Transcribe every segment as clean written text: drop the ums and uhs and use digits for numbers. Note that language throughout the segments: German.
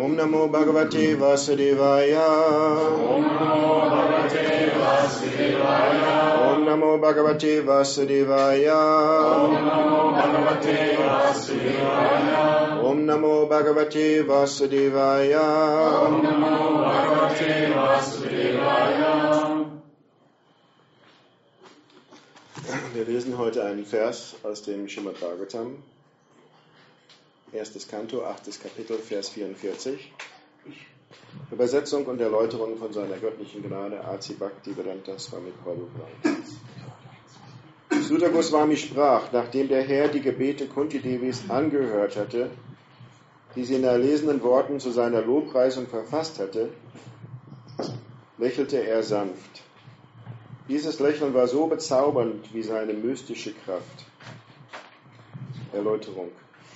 Om Namo Bhagavate Vasudevaya. Om Namo Bhagavate Vasudevaya. Om Namo Bhagavate Vasudevaya. Om Namo Bhagavate Vasudevaya. Om Namo Bhagavate Vasudevaya. Om Namo Bhagavate Vasudevaya. Wir lesen heute einen Vers aus dem Srimad Bhagavatam. 1. Kanto, 8. Kapitel, Vers 44. Übersetzung und Erläuterung von seiner göttlichen Gnade, A.C. Bhaktivedanta Swami Prabhupada. Suta Goswami sprach, nachdem der Herr die Gebete Kunti Devis angehört hatte, die sie in erlesenen Worten zu seiner Lobpreisung verfasst hatte, lächelte er sanft. Dieses Lächeln war so bezaubernd wie seine mystische Kraft. Erläuterung.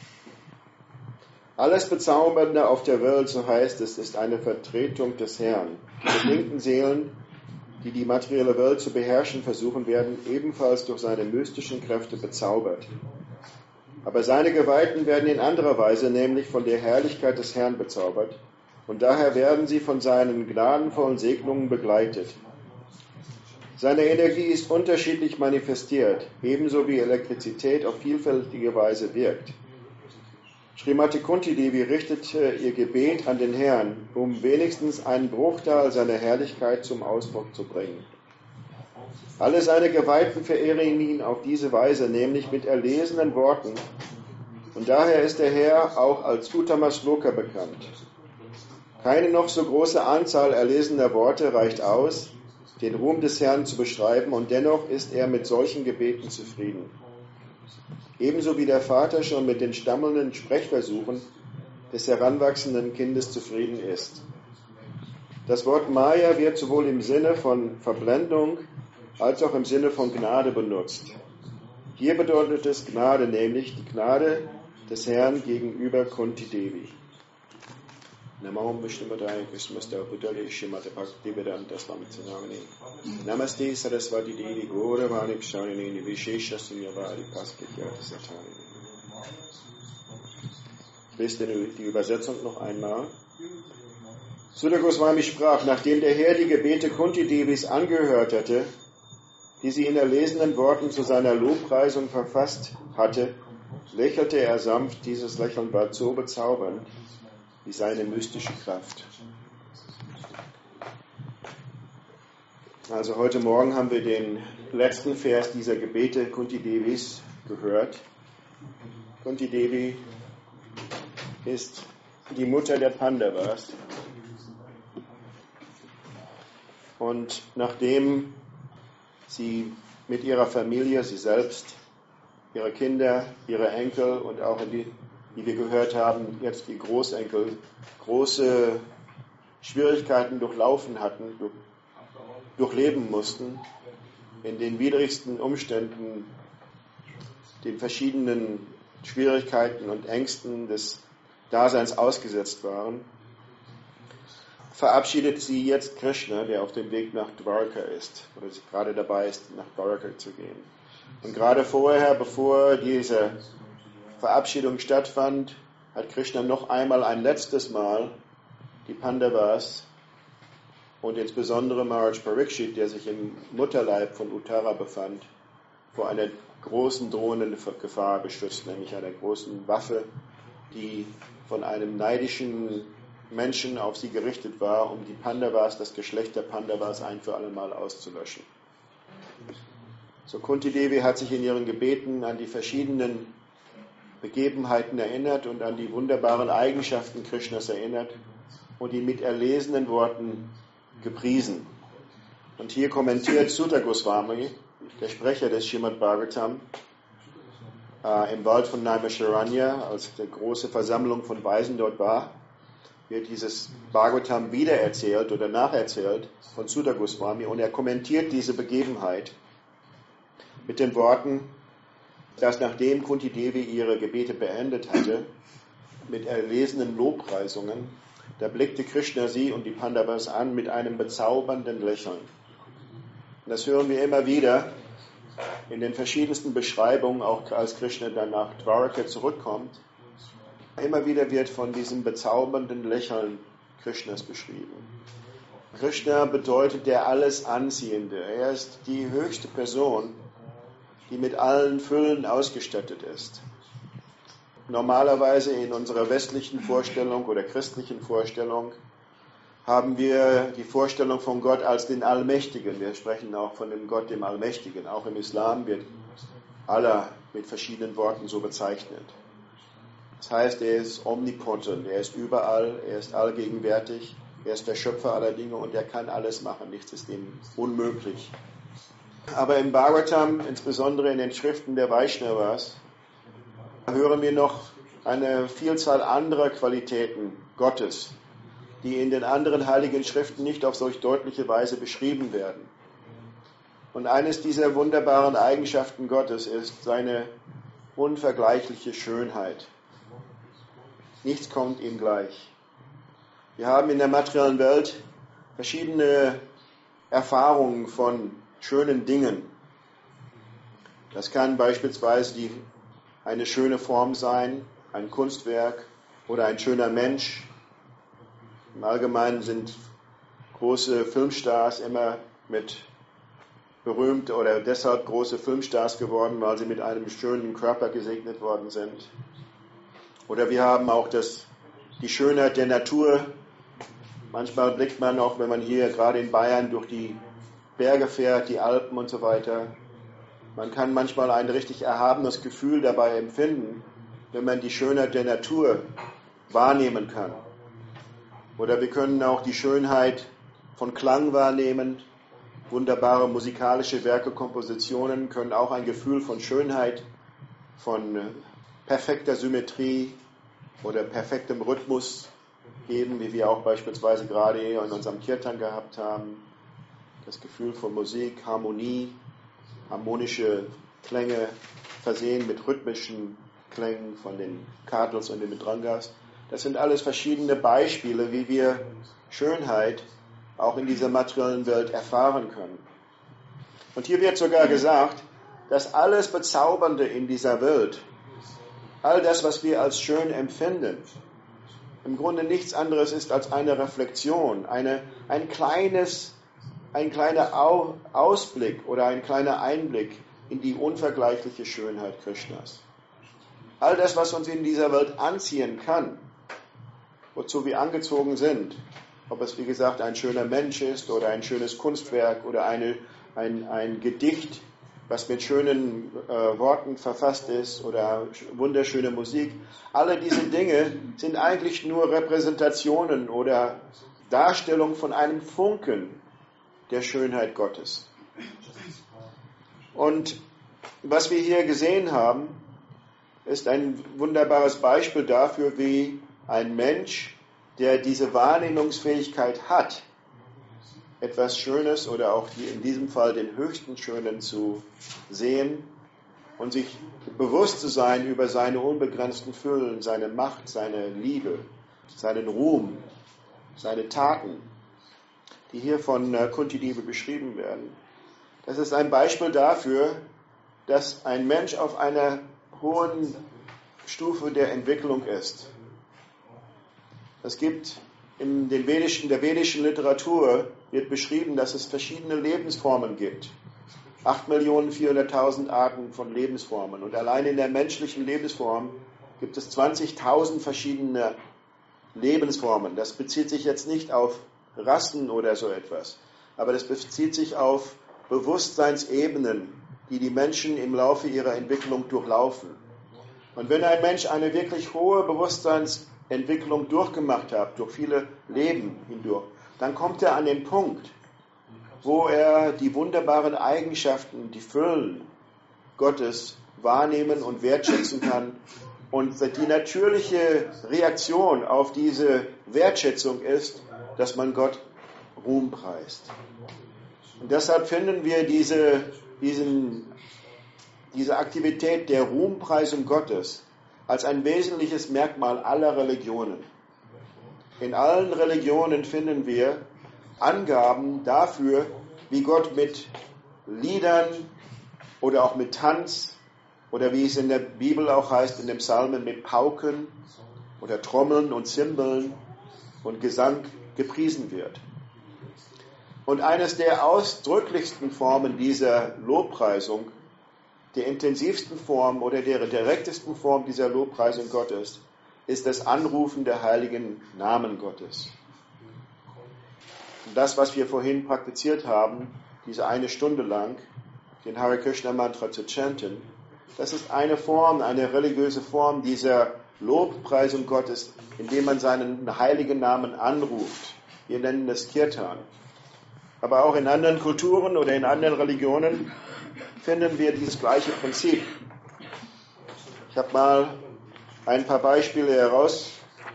Alles Bezaubernde auf der Welt, so heißt es, ist eine Vertretung des Herrn. Die bedingten Seelen, die die materielle Welt zu beherrschen versuchen, werden ebenfalls durch seine mystischen Kräfte bezaubert. Aber seine Geweihten werden in anderer Weise, nämlich von der Herrlichkeit des Herrn bezaubert, und daher werden sie von seinen gnadenvollen Segnungen begleitet. Seine Energie ist unterschiedlich manifestiert, ebenso wie Elektrizität auf vielfältige Weise wirkt. Srimati Kunti Devi richtete ihr Gebet an den Herrn, um wenigstens einen Bruchteil seiner Herrlichkeit zum Ausdruck zu bringen. Alle seine Geweihten verehren ihn auf diese Weise, nämlich mit erlesenen Worten, und daher ist der Herr auch als Uttama Shloka bekannt. Keine noch so große Anzahl erlesener Worte reicht aus, den Ruhm des Herrn zu beschreiben, und dennoch ist er mit solchen Gebeten zufrieden. Ebenso wie der Vater schon mit den stammelnden Sprechversuchen des heranwachsenden Kindes zufrieden ist. Das Wort Maya wird sowohl im Sinne von Verblendung als auch im Sinne von Gnade benutzt. Hier bedeutet es Gnade, nämlich die Gnade des Herrn gegenüber Kunti Devi. Namaham Vishnupadaya Krishnamasta Buddhale Shrimate Bhaktivedanta Swami Tsunamani Namaste Saraswati Devi Gauravani Psharini Nivishesha Sunyavari Paskityati Satani. Ich lese die Übersetzung noch einmal. Suta Goswami sprach, nachdem der Herr die Gebete Kunti Devis angehört hatte, die sie in erlesenen Worten zu seiner Lobpreisung verfasst hatte, lächelte er sanft. Dieses Lächeln war so bezaubernd wie seine mystische Kraft. Also heute Morgen haben wir den letzten Vers dieser Gebete Kunti Devis gehört. Kunti Devi ist die Mutter der Pandavas. Und nachdem sie mit ihrer Familie, sie selbst, ihre Kinder, ihre Enkel und auch wie wir gehört haben, jetzt die Großenkel, große Schwierigkeiten durchlaufen hatten, durchleben mussten, in den widrigsten Umständen, den verschiedenen Schwierigkeiten und Ängsten des Daseins ausgesetzt waren, verabschiedet sie jetzt Krishna, der auf dem Weg nach Dwarka ist, oder gerade dabei ist, nach Dwarka zu gehen. Und gerade vorher, bevor diese Verabschiedung stattfand, hat Krishna noch einmal ein letztes Mal die Pandavas und insbesondere Maharaj Parikshit, der sich im Mutterleib von Uttara befand, vor einer großen drohenden Gefahr beschützt, nämlich einer großen Waffe, die von einem neidischen Menschen auf sie gerichtet war, um die Pandavas, das Geschlecht der Pandavas, ein für alle Mal auszulöschen. So Kunti Devi hat sich in ihren Gebeten an die verschiedenen Begebenheiten erinnert und an die wunderbaren Eigenschaften Krishnas erinnert und ihn mit erlesenen Worten gepriesen. Und hier kommentiert Suta Goswami, der Sprecher des Srimad Bhagavatam, im Wald von Naimisharanya, als die große Versammlung von Weisen dort war, wird dieses Bhagavatam wiedererzählt oder nacherzählt von Suta Goswami, und er kommentiert diese Begebenheit mit den Worten, dass nachdem Kunti Devi ihre Gebete beendet hatte, mit erlesenen Lobpreisungen, da blickte Krishna sie und die Pandavas an mit einem bezaubernden Lächeln. Und das hören wir immer wieder in den verschiedensten Beschreibungen, auch als Krishna dann nach Dwaraka zurückkommt. Immer wieder wird von diesem bezaubernden Lächeln Krishnas beschrieben. Krishna bedeutet der alles Anziehende. Er ist die höchste Person, die mit allen Füllen ausgestattet ist. Normalerweise in unserer westlichen Vorstellung oder christlichen Vorstellung haben wir die Vorstellung von Gott als den Allmächtigen. Wir sprechen auch von dem Gott, dem Allmächtigen. Auch im Islam wird Allah mit verschiedenen Worten so bezeichnet. Das heißt, er ist omnipotent, er ist überall, er ist allgegenwärtig, er ist der Schöpfer aller Dinge und er kann alles machen. Nichts ist ihm unmöglich. Aber im Bhagavatam, insbesondere in den Schriften der Vaishnavas, hören wir noch eine Vielzahl anderer Qualitäten Gottes, die in den anderen heiligen Schriften nicht auf solch deutliche Weise beschrieben werden. Und eines dieser wunderbaren Eigenschaften Gottes ist seine unvergleichliche Schönheit. Nichts kommt ihm gleich. Wir haben in der materiellen Welt verschiedene Erfahrungen von schönen Dingen. Das kann beispielsweise eine schöne Form sein, ein Kunstwerk oder ein schöner Mensch. Im Allgemeinen sind große Filmstars immer mit berühmt oder deshalb große Filmstars geworden, weil sie mit einem schönen Körper gesegnet worden sind. Oder wir haben auch die Schönheit der Natur. Manchmal blickt man auch, wenn man hier gerade in Bayern durch die Berge fährt, die Alpen und so weiter. Man kann manchmal ein richtig erhabenes Gefühl dabei empfinden, wenn man die Schönheit der Natur wahrnehmen kann. Oder wir können auch die Schönheit von Klang wahrnehmen. Wunderbare musikalische Werke, Kompositionen können auch ein Gefühl von Schönheit, von perfekter Symmetrie oder perfektem Rhythmus geben, wie wir auch beispielsweise gerade in unserem Kirtan gehabt haben. Das Gefühl von Musik, Harmonie, harmonische Klänge versehen mit rhythmischen Klängen von den Kartals und den Mridrangas. Das sind alles verschiedene Beispiele, wie wir Schönheit auch in dieser materiellen Welt erfahren können. Und hier wird sogar gesagt, dass alles Bezaubernde in dieser Welt, all das, was wir als schön empfinden, im Grunde nichts anderes ist als eine Reflexion, ein kleiner Ausblick oder ein kleiner Einblick in die unvergleichliche Schönheit Krishnas. All das, was uns in dieser Welt anziehen kann, wozu wir angezogen sind, ob es wie gesagt ein schöner Mensch ist oder ein schönes Kunstwerk oder ein Gedicht, was mit schönen Worten verfasst ist oder wunderschöne Musik. Alle diese Dinge sind eigentlich nur Repräsentationen oder Darstellung von einem Funken der Schönheit Gottes. Und was wir hier gesehen haben, ist ein wunderbares Beispiel dafür, wie ein Mensch, der diese Wahrnehmungsfähigkeit hat, etwas Schönes oder auch in diesem Fall den höchsten Schönen zu sehen und sich bewusst zu sein über seine unbegrenzten Füllen, seine Macht, seine Liebe, seinen Ruhm, seine Taten, die hier von Kunti-Devi beschrieben werden. Das ist ein Beispiel dafür, dass ein Mensch auf einer hohen Stufe der Entwicklung ist. Es gibt in der vedischen Literatur wird beschrieben, dass es verschiedene Lebensformen gibt. 8.400.000 Arten von Lebensformen. Und allein in der menschlichen Lebensform gibt es 20.000 verschiedene Lebensformen. Das bezieht sich jetzt nicht auf Rassen oder so etwas, aber das bezieht sich auf Bewusstseinsebenen, die die Menschen im Laufe ihrer Entwicklung durchlaufen. Und wenn ein Mensch eine wirklich hohe Bewusstseinsentwicklung durchgemacht hat, durch viele Leben hindurch, dann kommt er an den Punkt, wo er die wunderbaren Eigenschaften, die Füllen Gottes wahrnehmen und wertschätzen kann. Und die natürliche Reaktion auf diese Wertschätzung ist, dass man Gott Ruhm preist. Und deshalb finden wir diese Aktivität der Ruhmpreisung Gottes als ein wesentliches Merkmal aller Religionen. In allen Religionen finden wir Angaben dafür, wie Gott mit Liedern oder auch mit Tanz oder wie es in der Bibel auch heißt, in den Psalmen mit Pauken oder Trommeln und Zimbeln und Gesang gepriesen wird. Und eines der ausdrücklichsten Formen dieser Lobpreisung, der intensivsten Form oder der direktesten Form dieser Lobpreisung Gottes, ist das Anrufen der heiligen Namen Gottes. Und das, was wir vorhin praktiziert haben, diese 1 Stunde lang, den Hare Krishna Mantra zu chanten, das ist eine Form, eine religiöse Form dieser Lobpreisung Gottes, indem man seinen heiligen Namen anruft. Wir nennen das Kirtan. Aber auch in anderen Kulturen oder in anderen Religionen finden wir dieses gleiche Prinzip. Ich habe mal ein paar Beispiele herausgesucht.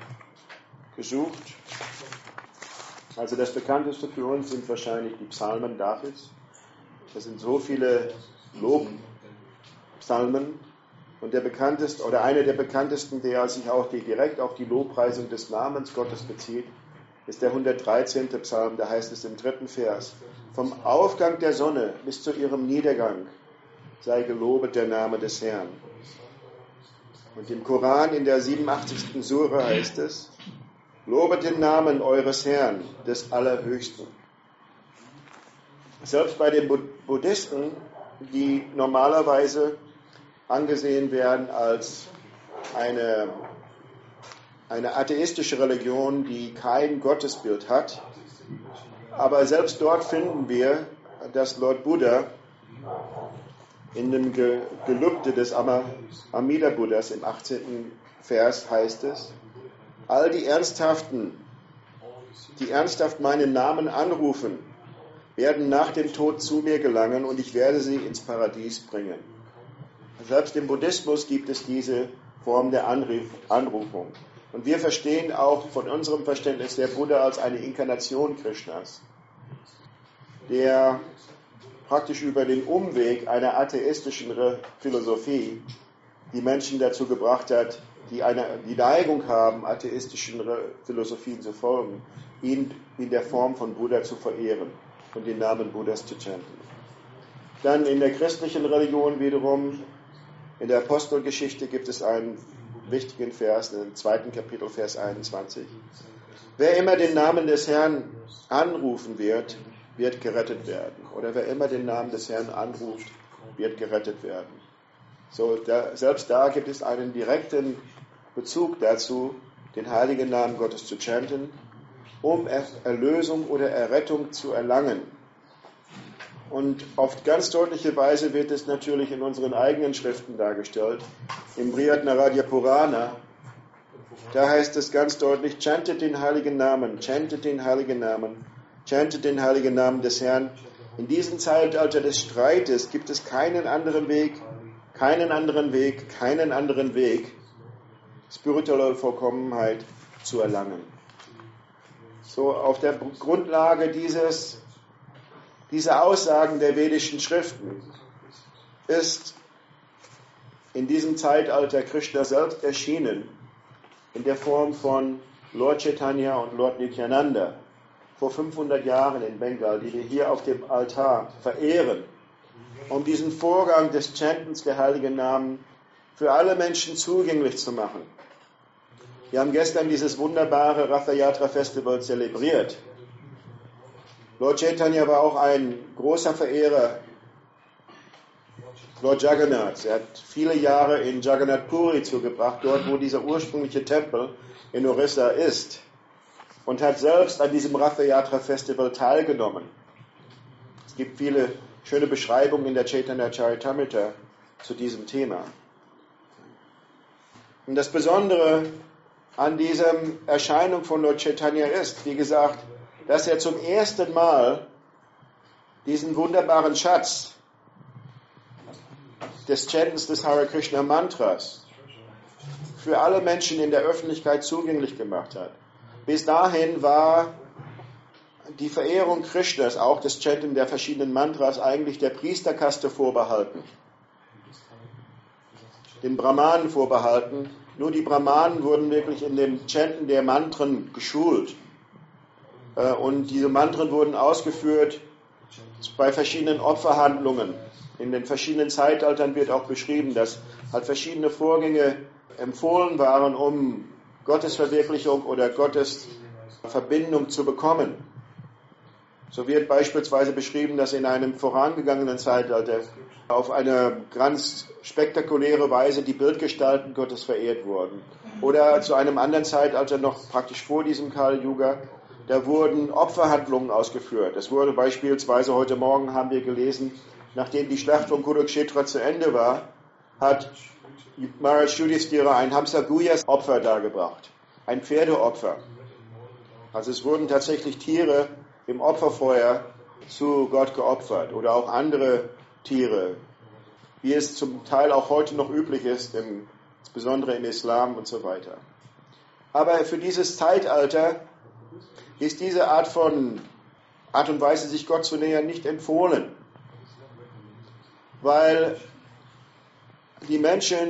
Also das bekannteste für uns sind wahrscheinlich die Psalmen Davids. Das sind so viele Lobpsalmen. Und der bekannteste oder einer der bekanntesten, der sich auch direkt auf die Lobpreisung des Namens Gottes bezieht, ist der 113. Psalm. Da heißt es im 3. Vers: Vom Aufgang der Sonne bis zu ihrem Niedergang sei gelobet der Name des Herrn. Und im Koran in der 87. Sure heißt es: Lobet den Namen eures Herrn, des Allerhöchsten. Selbst bei den Buddhisten, die normalerweise angesehen werden als eine atheistische Religion, die kein Gottesbild hat, aber selbst dort finden wir, dass Lord Buddha in dem Gelübde des Amida Buddhas im 18. Vers heißt es: All die ernsthaft meinen Namen anrufen, werden nach dem Tod zu mir gelangen und ich werde sie ins Paradies bringen. Selbst im Buddhismus gibt es diese Form der Anrufung. Und wir verstehen auch von unserem Verständnis der Buddha als eine Inkarnation Krishnas, der praktisch über den Umweg einer atheistischen Philosophie die Menschen dazu gebracht hat, die Neigung haben, atheistischen Philosophien zu folgen, ihn in der Form von Buddha zu verehren und den Namen Buddhas zu chanten. Dann in der christlichen Religion wiederum, in der Apostelgeschichte gibt es einen wichtigen Vers, im 2. Kapitel, Vers 21. Wer immer den Namen des Herrn anrufen wird, wird gerettet werden. Oder wer immer den Namen des Herrn anruft, wird gerettet werden. So, selbst da gibt es einen direkten Bezug dazu, den heiligen Namen Gottes zu chanten, um Erlösung oder Errettung zu erlangen. Und auf ganz deutliche Weise wird es natürlich in unseren eigenen Schriften dargestellt. Im Brihad Narada Purana, da heißt es ganz deutlich: chantet den heiligen Namen, chantet den heiligen Namen, chantet den heiligen Namen des Herrn. In diesem Zeitalter des Streites gibt es keinen anderen Weg, spirituelle Vollkommenheit zu erlangen. So, auf der Grundlage dieser Aussagen der vedischen Schriften ist in diesem Zeitalter Krishna selbst erschienen, in der Form von Lord Chaitanya und Lord Nityananda, vor 500 Jahren in Bengal, die wir hier auf dem Altar verehren, um diesen Vorgang des Chantens der heiligen Namen für alle Menschen zugänglich zu machen. Wir haben gestern dieses wunderbare Ratha Yatra Festival zelebriert. Lord Chaitanya war auch ein großer Verehrer Lord Jagannath. Er hat viele Jahre in Jagannath Puri zugebracht, dort wo dieser ursprüngliche Tempel in Orissa ist, und hat selbst an diesem Ratha Yatra Festival teilgenommen. Es gibt viele schöne Beschreibungen in der Chaitanya Charitamrita zu diesem Thema. Und das Besondere an dieser Erscheinung von Lord Chaitanya ist, wie gesagt, dass er zum ersten Mal diesen wunderbaren Schatz des Chantens des Hare Krishna Mantras für alle Menschen in der Öffentlichkeit zugänglich gemacht hat. Bis dahin war die Verehrung Krishnas, auch das Chanten der verschiedenen Mantras, eigentlich der Priesterkaste vorbehalten, den Brahmanen vorbehalten. Nur die Brahmanen wurden wirklich in dem Chanten der Mantren geschult. Und diese Mantren wurden ausgeführt bei verschiedenen Opferhandlungen. In den verschiedenen Zeitaltern wird auch beschrieben, dass halt verschiedene Vorgänge empfohlen waren, um Gottes Verwirklichung oder Gottes Verbindung zu bekommen. So wird beispielsweise beschrieben, dass in einem vorangegangenen Zeitalter auf eine ganz spektakuläre Weise die Bildgestalten Gottes verehrt wurden. Oder zu einem anderen Zeitalter, noch praktisch vor diesem Kali Yuga, da wurden Opferhandlungen ausgeführt. Es wurde beispielsweise, heute Morgen haben wir gelesen, nachdem die Schlacht von Kurukshetra zu Ende war, hat Maharaj Yudhishthira ein Hamsa-Guyas Opfer dargebracht. Ein Pferdeopfer. Also es wurden tatsächlich Tiere im Opferfeuer zu Gott geopfert. Oder auch andere Tiere, wie es zum Teil auch heute noch üblich ist, insbesondere im Islam und so weiter. Aber für dieses Zeitalter ist diese Art und Weise, sich Gott zu nähern, nicht empfohlen. Weil die Menschen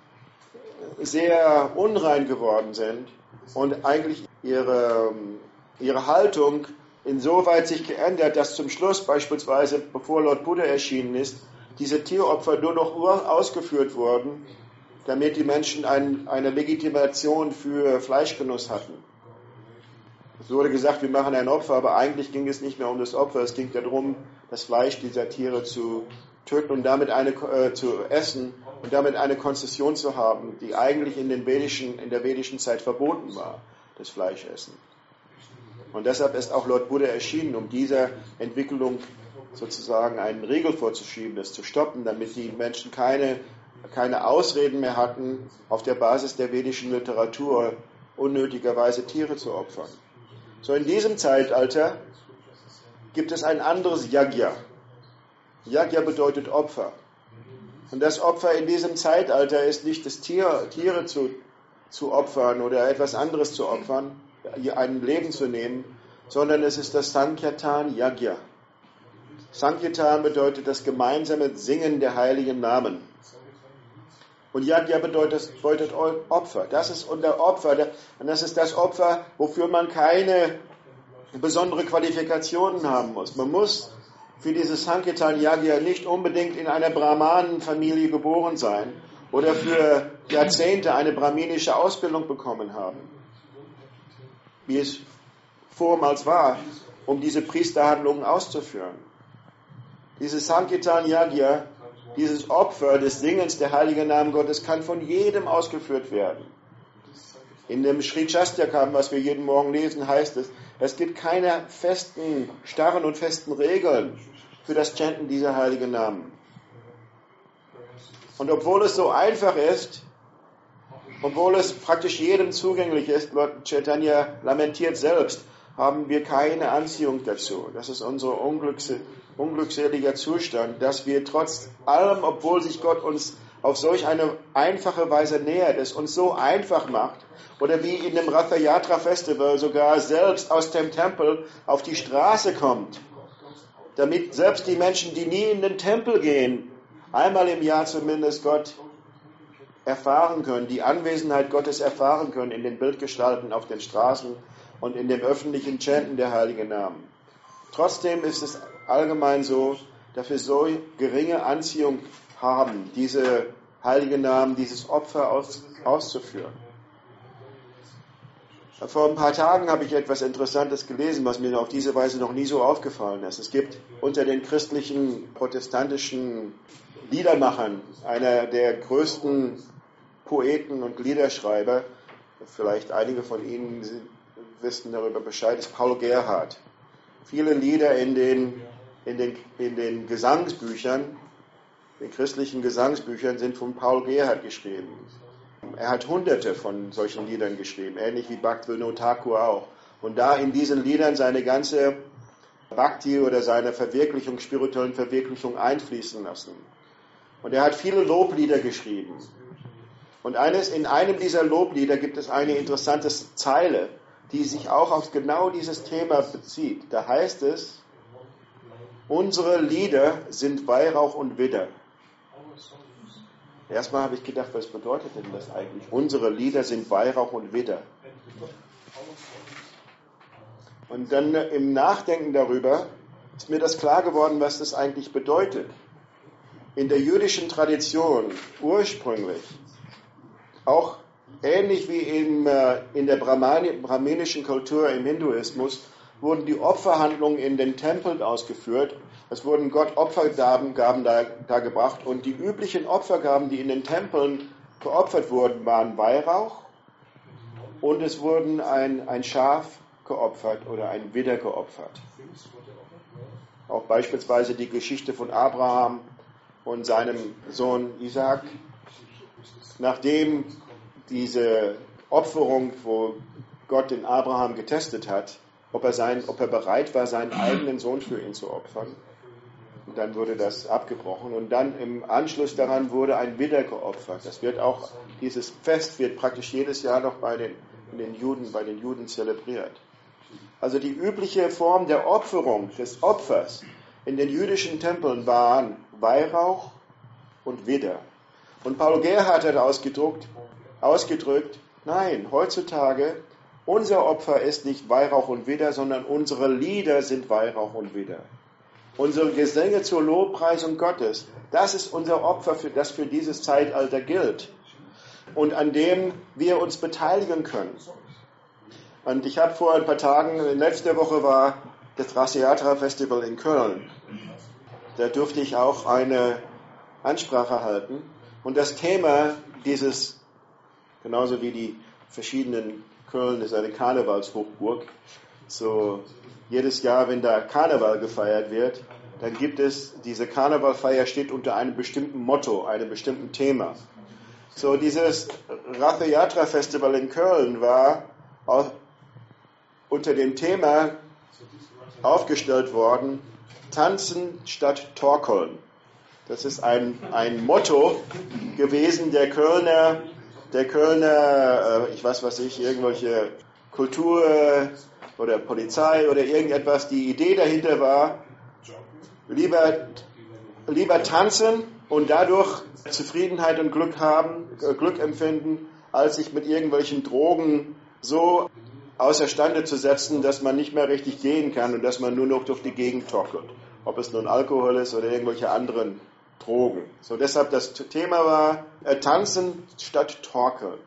sehr unrein geworden sind und eigentlich ihre Haltung insoweit sich geändert, dass zum Schluss beispielsweise, bevor Lord Buddha erschienen ist, diese Tieropfer nur noch ausgeführt wurden, damit die Menschen eine Legitimation für Fleischgenuss hatten. Es wurde gesagt, wir machen ein Opfer, aber eigentlich ging es nicht mehr um das Opfer, es ging darum, das Fleisch dieser Tiere zu töten und damit zu essen und damit eine Konzession zu haben, die eigentlich in der vedischen Zeit verboten war, das Fleischessen. Und deshalb ist auch Lord Buddha erschienen, um dieser Entwicklung sozusagen einen Riegel vorzuschieben, das zu stoppen, damit die Menschen keine Ausreden mehr hatten, auf der Basis der vedischen Literatur unnötigerweise Tiere zu opfern. So, in diesem Zeitalter gibt es ein anderes Yajna. Yajna bedeutet Opfer. Und das Opfer in diesem Zeitalter ist nicht das Tiere zu opfern oder etwas anderes zu opfern, ein Leben zu nehmen, sondern es ist das Sankirtan Yajna. Sankirtan bedeutet das gemeinsame Singen der heiligen Namen. Und Yajna bedeutet Opfer. Das ist unser Opfer. Und das ist das Opfer, wofür man keine besondere Qualifikationen haben muss. Man muss für dieses Sankirtan Yajna nicht unbedingt in einer Brahmanenfamilie geboren sein oder für Jahrzehnte eine brahminische Ausbildung bekommen haben, wie es vormals war, um diese Priesterhandlungen auszuführen. Dieses Sankirtan Yajna, dieses Opfer des Singens der heiligen Namen Gottes, kann von jedem ausgeführt werden. In dem Sri Shastakam, was wir jeden Morgen lesen, heißt es gibt keine starren und festen Regeln für das Chanten dieser heiligen Namen. Und obwohl es so einfach ist, obwohl es praktisch jedem zugänglich ist, Lord Chaitanya lamentiert selbst, haben wir keine Anziehung dazu. Das ist unser unglückseliger Zustand, dass wir trotz allem, obwohl sich Gott uns auf solch eine einfache Weise nähert, es uns so einfach macht, oder wie in dem Ratha Yatra Festival sogar selbst aus dem Tempel auf die Straße kommt, damit selbst die Menschen, die nie in den Tempel gehen, einmal im Jahr zumindest Gott erfahren können, die Anwesenheit Gottes erfahren können in den Bildgestalten auf den Straßen und in dem öffentlichen Chanten der heiligen Namen. Trotzdem ist es allgemein so, dass wir so geringe Anziehung haben, diese heiligen Namen, dieses Opfer auszuführen. Vor ein paar Tagen habe ich etwas Interessantes gelesen, was mir auf diese Weise noch nie so aufgefallen ist. Es gibt unter den christlichen, protestantischen Liedermachern, einer der größten Poeten und Liederschreiber, vielleicht einige von Ihnen wissen darüber Bescheid, ist Paul Gerhardt. Viele Lieder in den Gesangsbüchern, den christlichen Gesangsbüchern, sind von Paul Gerhardt geschrieben. Er hat hunderte von solchen Liedern geschrieben, ähnlich wie Bhaktivinoda Thakur auch. Und da in diesen Liedern seine ganze Bhakti oder seine Verwirklichung, spirituellen Verwirklichung einfließen lassen. Und er hat viele Loblieder geschrieben. Und in einem dieser Loblieder gibt es eine interessante Zeile, die sich auch auf genau dieses Thema bezieht. Da heißt es, unsere Lieder sind Weihrauch und Widder. Erstmal habe ich gedacht, was bedeutet denn das eigentlich? Unsere Lieder sind Weihrauch und Widder. Und dann im Nachdenken darüber ist mir das klar geworden, was das eigentlich bedeutet. In der jüdischen Tradition ursprünglich, auch ähnlich wie in der brahminischen Kultur im Hinduismus, wurden die Opferhandlungen in den Tempeln ausgeführt. Es wurden Gott Opfergaben da gebracht und die üblichen Opfergaben, die in den Tempeln geopfert wurden, waren Weihrauch und es wurden ein Schaf geopfert oder ein Widder geopfert. Auch beispielsweise die Geschichte von Abraham und seinem Sohn Isaac. Nachdem diese Opferung, wo Gott den Abraham getestet hat, ob er bereit war, seinen eigenen Sohn für ihn zu opfern. Und dann wurde das abgebrochen. Und dann im Anschluss daran wurde ein Widder geopfert. Dieses Fest wird praktisch jedes Jahr noch bei den Juden zelebriert. Also die übliche Form der Opferung, des Opfers in den jüdischen Tempeln waren Weihrauch und Widder. Und Paul Gerhardt hat ausgedrückt, nein, heutzutage, unser Opfer ist nicht Weihrauch und Widder, sondern unsere Lieder sind Weihrauch und Widder. Unsere Gesänge zur Lobpreisung Gottes, das ist unser Opfer, das für dieses Zeitalter gilt und an dem wir uns beteiligen können. Und ich habe vor ein paar Tagen, letzte Woche war das Rasiatra Festival in Köln. Da durfte ich auch eine Ansprache halten. Und das Thema dieses, genauso wie die verschiedenen, Köln ist eine Karnevalshochburg, so jedes Jahr, wenn da Karneval gefeiert wird, dann gibt es, diese Karnevalfeier steht unter einem bestimmten Motto, einem bestimmten Thema. So dieses Rasiatra Festival in Köln war auch unter dem Thema aufgestellt worden, Tanzen statt Torkeln. Das ist ein Motto gewesen der Kölner, irgendwelche Kultur oder Polizei oder irgendetwas. Die Idee dahinter war, lieber tanzen und dadurch Zufriedenheit und Glück empfinden, als sich mit irgendwelchen Drogen so außerstande zu setzen, dass man nicht mehr richtig gehen kann und dass man nur noch durch die Gegend torkelt. Ob es nun Alkohol ist oder irgendwelche anderen Drogen. So, deshalb das Thema war Tanzen statt Torkeln.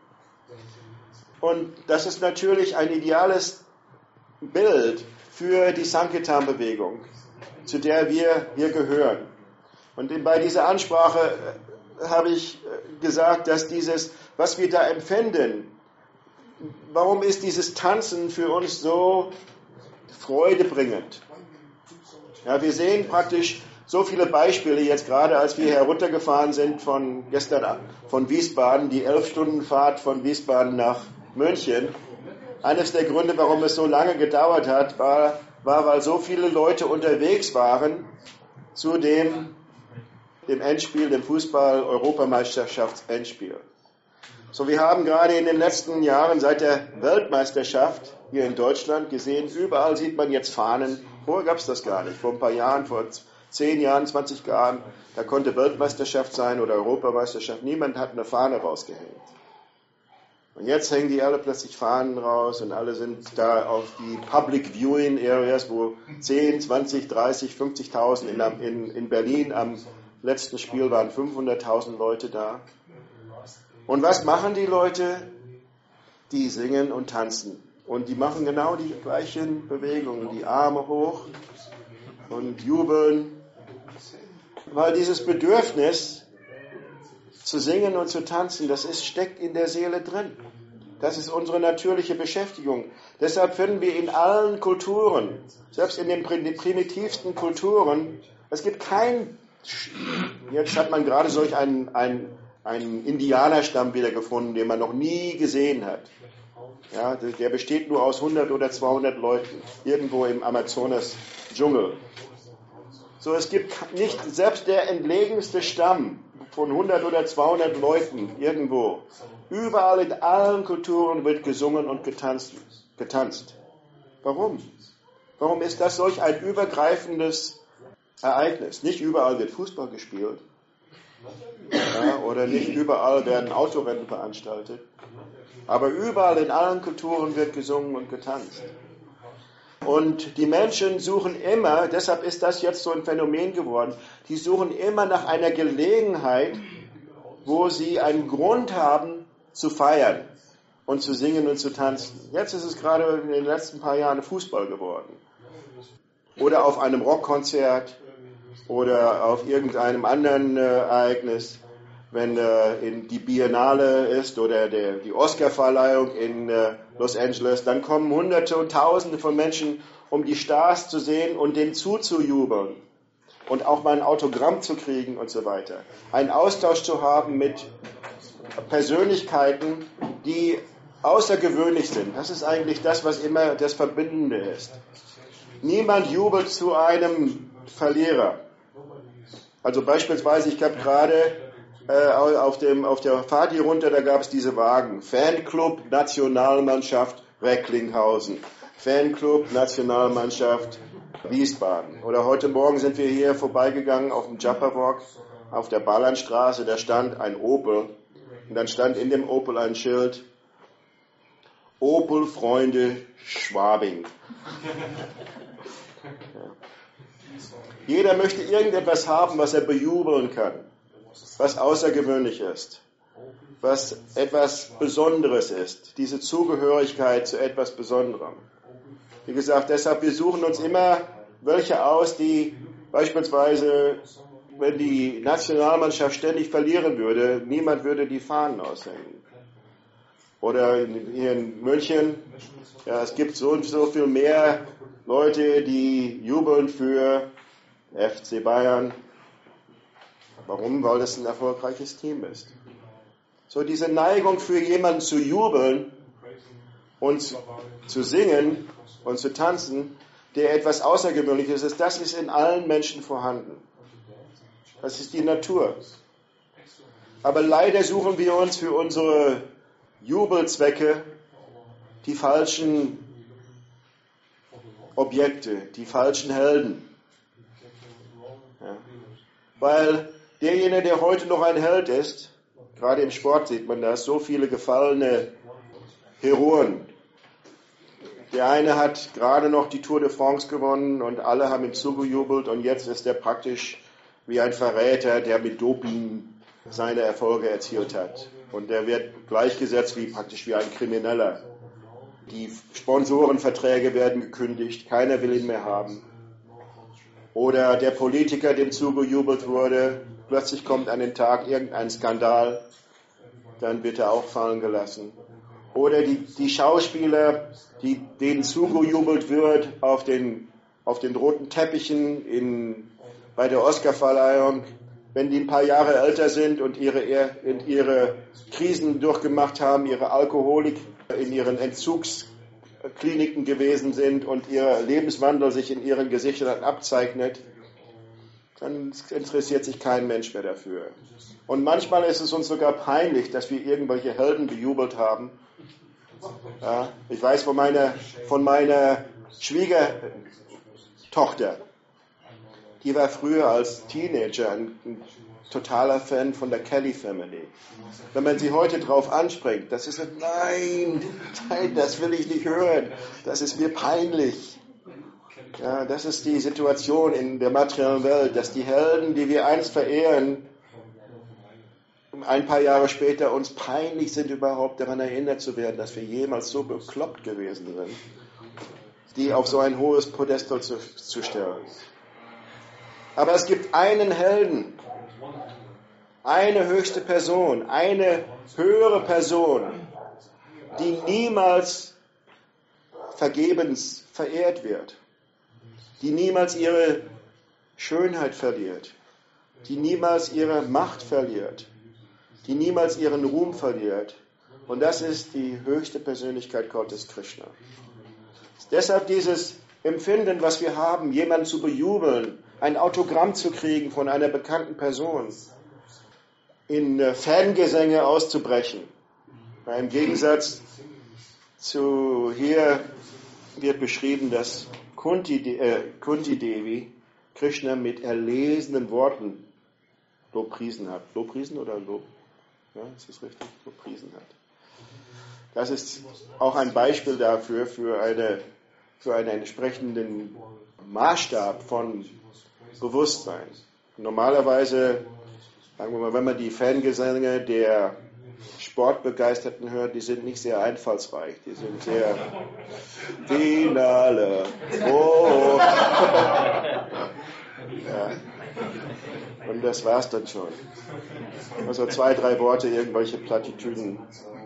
Und das ist natürlich ein ideales Bild für die Sankirtan-Bewegung, zu der wir hier gehören. Und bei dieser Ansprache habe ich gesagt, dass dieses, was wir da empfinden, warum ist dieses Tanzen für uns so freudebringend? Ja, wir sehen praktisch so viele Beispiele jetzt gerade, als wir heruntergefahren sind von Wiesbaden, die 11-Stunden-Fahrt von Wiesbaden nach München. Eines der Gründe, warum es so lange gedauert hat, war, weil so viele Leute unterwegs waren zu dem Endspiel, dem Fußball-Europameisterschafts-Endspiel. So, wir haben gerade in den letzten Jahren seit der Weltmeisterschaft hier in Deutschland gesehen, überall sieht man jetzt Fahnen. Vorher gab es das gar nicht. Vor ein paar Jahren, vor 10 Jahren, 20 Jahren, da konnte Weltmeisterschaft sein oder Europameisterschaft. Niemand hat eine Fahne rausgehängt. Und jetzt hängen die alle plötzlich Fahnen raus und alle sind da auf die Public Viewing Areas, wo 10, 20, 30, 50.000 in Berlin am letzten Spiel waren 500.000 Leute da. Und was machen die Leute? Die singen und tanzen. Und die machen genau die gleichen Bewegungen, die Arme hoch und jubeln. Weil dieses Bedürfnis zu singen und zu tanzen, steckt in der Seele drin. Das ist unsere natürliche Beschäftigung. Deshalb finden wir in allen Kulturen, selbst in den primitivsten Kulturen, es gibt jetzt hat man gerade solch einen Indianerstamm wiedergefunden, den man noch nie gesehen hat. Ja, der besteht nur aus 100 oder 200 Leuten, irgendwo im Amazonas-Dschungel. So, es gibt nicht, selbst der entlegenste Stamm von 100 oder 200 Leuten irgendwo, überall in allen Kulturen wird gesungen und getanzt. Warum? Warum ist das solch ein übergreifendes Ereignis? Nicht überall wird Fußball gespielt. Ja, oder nicht überall werden Autorennen veranstaltet. Aber überall in allen Kulturen wird gesungen und getanzt. Und die Menschen suchen immer, deshalb ist das jetzt so ein Phänomen geworden, die suchen immer nach einer Gelegenheit, wo sie einen Grund haben, zu feiern und zu singen und zu tanzen. Jetzt ist es gerade in den letzten paar Jahren Fußball geworden. Oder auf einem Rockkonzert oder auf irgendeinem anderen Ereignis, wenn die Biennale ist oder die Oscarverleihung in Los Angeles, dann kommen Hunderte und Tausende von Menschen, um die Stars zu sehen und denen zuzujubeln und auch mal ein Autogramm zu kriegen und so weiter. Einen Austausch zu haben mit Persönlichkeiten, die außergewöhnlich sind. Das ist eigentlich das, was immer das Verbindende ist. Niemand jubelt zu einem Verlierer. Also beispielsweise, ich habe gerade auf der Fahrt hier runter, da gab es diese Wagen. Fanclub Nationalmannschaft Recklinghausen. Fanclub Nationalmannschaft Wiesbaden. Oder heute Morgen sind wir hier vorbeigegangen auf dem Jabberwock, auf der Ballanstraße, da stand ein Opel. Und dann stand in dem Opel ein Schild: Opel Freunde Schwabing. Ja. Jeder möchte irgendetwas haben, was er bejubeln kann, was außergewöhnlich ist, was etwas Besonderes ist, diese Zugehörigkeit zu etwas Besonderem. Wie gesagt, deshalb, wir suchen uns immer welche aus, die beispielsweise, wenn die Nationalmannschaft ständig verlieren würde, niemand würde die Fahnen aushängen. Oder hier in München, ja, es gibt so und so viel mehr Leute, die jubeln für FC Bayern. Warum? Weil das ein erfolgreiches Team ist. So diese Neigung für jemanden zu jubeln und zu singen und zu tanzen, der etwas Außergewöhnliches ist, das ist in allen Menschen vorhanden. Das ist die Natur. Aber leider suchen wir uns für unsere Jubelzwecke die falschen Objekte, die falschen Helden. Ja. Weil derjenige, der heute noch ein Held ist, gerade im Sport sieht man das, so viele gefallene Heroen. Der eine hat gerade noch die Tour de France gewonnen und alle haben ihm zugejubelt und jetzt ist er praktisch wie ein Verräter, der mit Doping seine Erfolge erzielt hat. Und der wird gleichgesetzt praktisch wie ein Krimineller. Die Sponsorenverträge werden gekündigt, keiner will ihn mehr haben. Oder der Politiker, dem zugejubelt wurde, plötzlich kommt an den Tag irgendein Skandal, dann wird er auch fallen gelassen. Oder die Schauspieler, denen zugejubelt wird auf den roten Teppichen bei der Oscarverleihung, wenn die ein paar Jahre älter sind und ihre Krisen durchgemacht haben, ihre Alkoholik in ihren Entzugskliniken gewesen sind und ihr Lebenswandel sich in ihren Gesichtern abzeichnet, dann interessiert sich kein Mensch mehr dafür. Und manchmal ist es uns sogar peinlich, dass wir irgendwelche Helden bejubelt haben. Ja, ich weiß von meiner Schwiegertochter, die war früher als Teenager ein totaler Fan von der Kelly Family. Wenn man sie heute drauf anspringt, das ist nein, das will ich nicht hören, das ist mir peinlich. Ja, das ist die Situation in der materiellen Welt, dass die Helden, die wir einst verehren, ein paar Jahre später uns peinlich sind, überhaupt daran erinnert zu werden, dass wir jemals so bekloppt gewesen sind, die auf so ein hohes Podestal zu stellen. Aber es gibt einen Helden, eine höchste Person, eine höhere Person, die niemals vergebens verehrt wird, die niemals ihre Schönheit verliert, die niemals ihre Macht verliert, die niemals ihren Ruhm verliert. Und das ist die höchste Persönlichkeit Gottes, Krishna. Deshalb dieses Empfinden, was wir haben, jemanden zu bejubeln, ein Autogramm zu kriegen von einer bekannten Person, in Fangesänge auszubrechen. Im Gegensatz zu hier wird beschrieben, dass Kunti Devi Krishna mit erlesenen Worten lobpriesen hat. Lobpriesen oder Lob? Ja, ist das richtig? Lobpriesen hat. Das ist auch ein Beispiel dafür, für einen entsprechenden Maßstab von Bewusstsein. Normalerweise, sagen wir mal, wenn man die Fangesänge der Sportbegeisterten hört, die sind nicht sehr einfallsreich. Die sind sehr Finale. Oh. Ja. Und das war's dann schon. Also 2, 3 Worte, irgendwelche Plattitüden.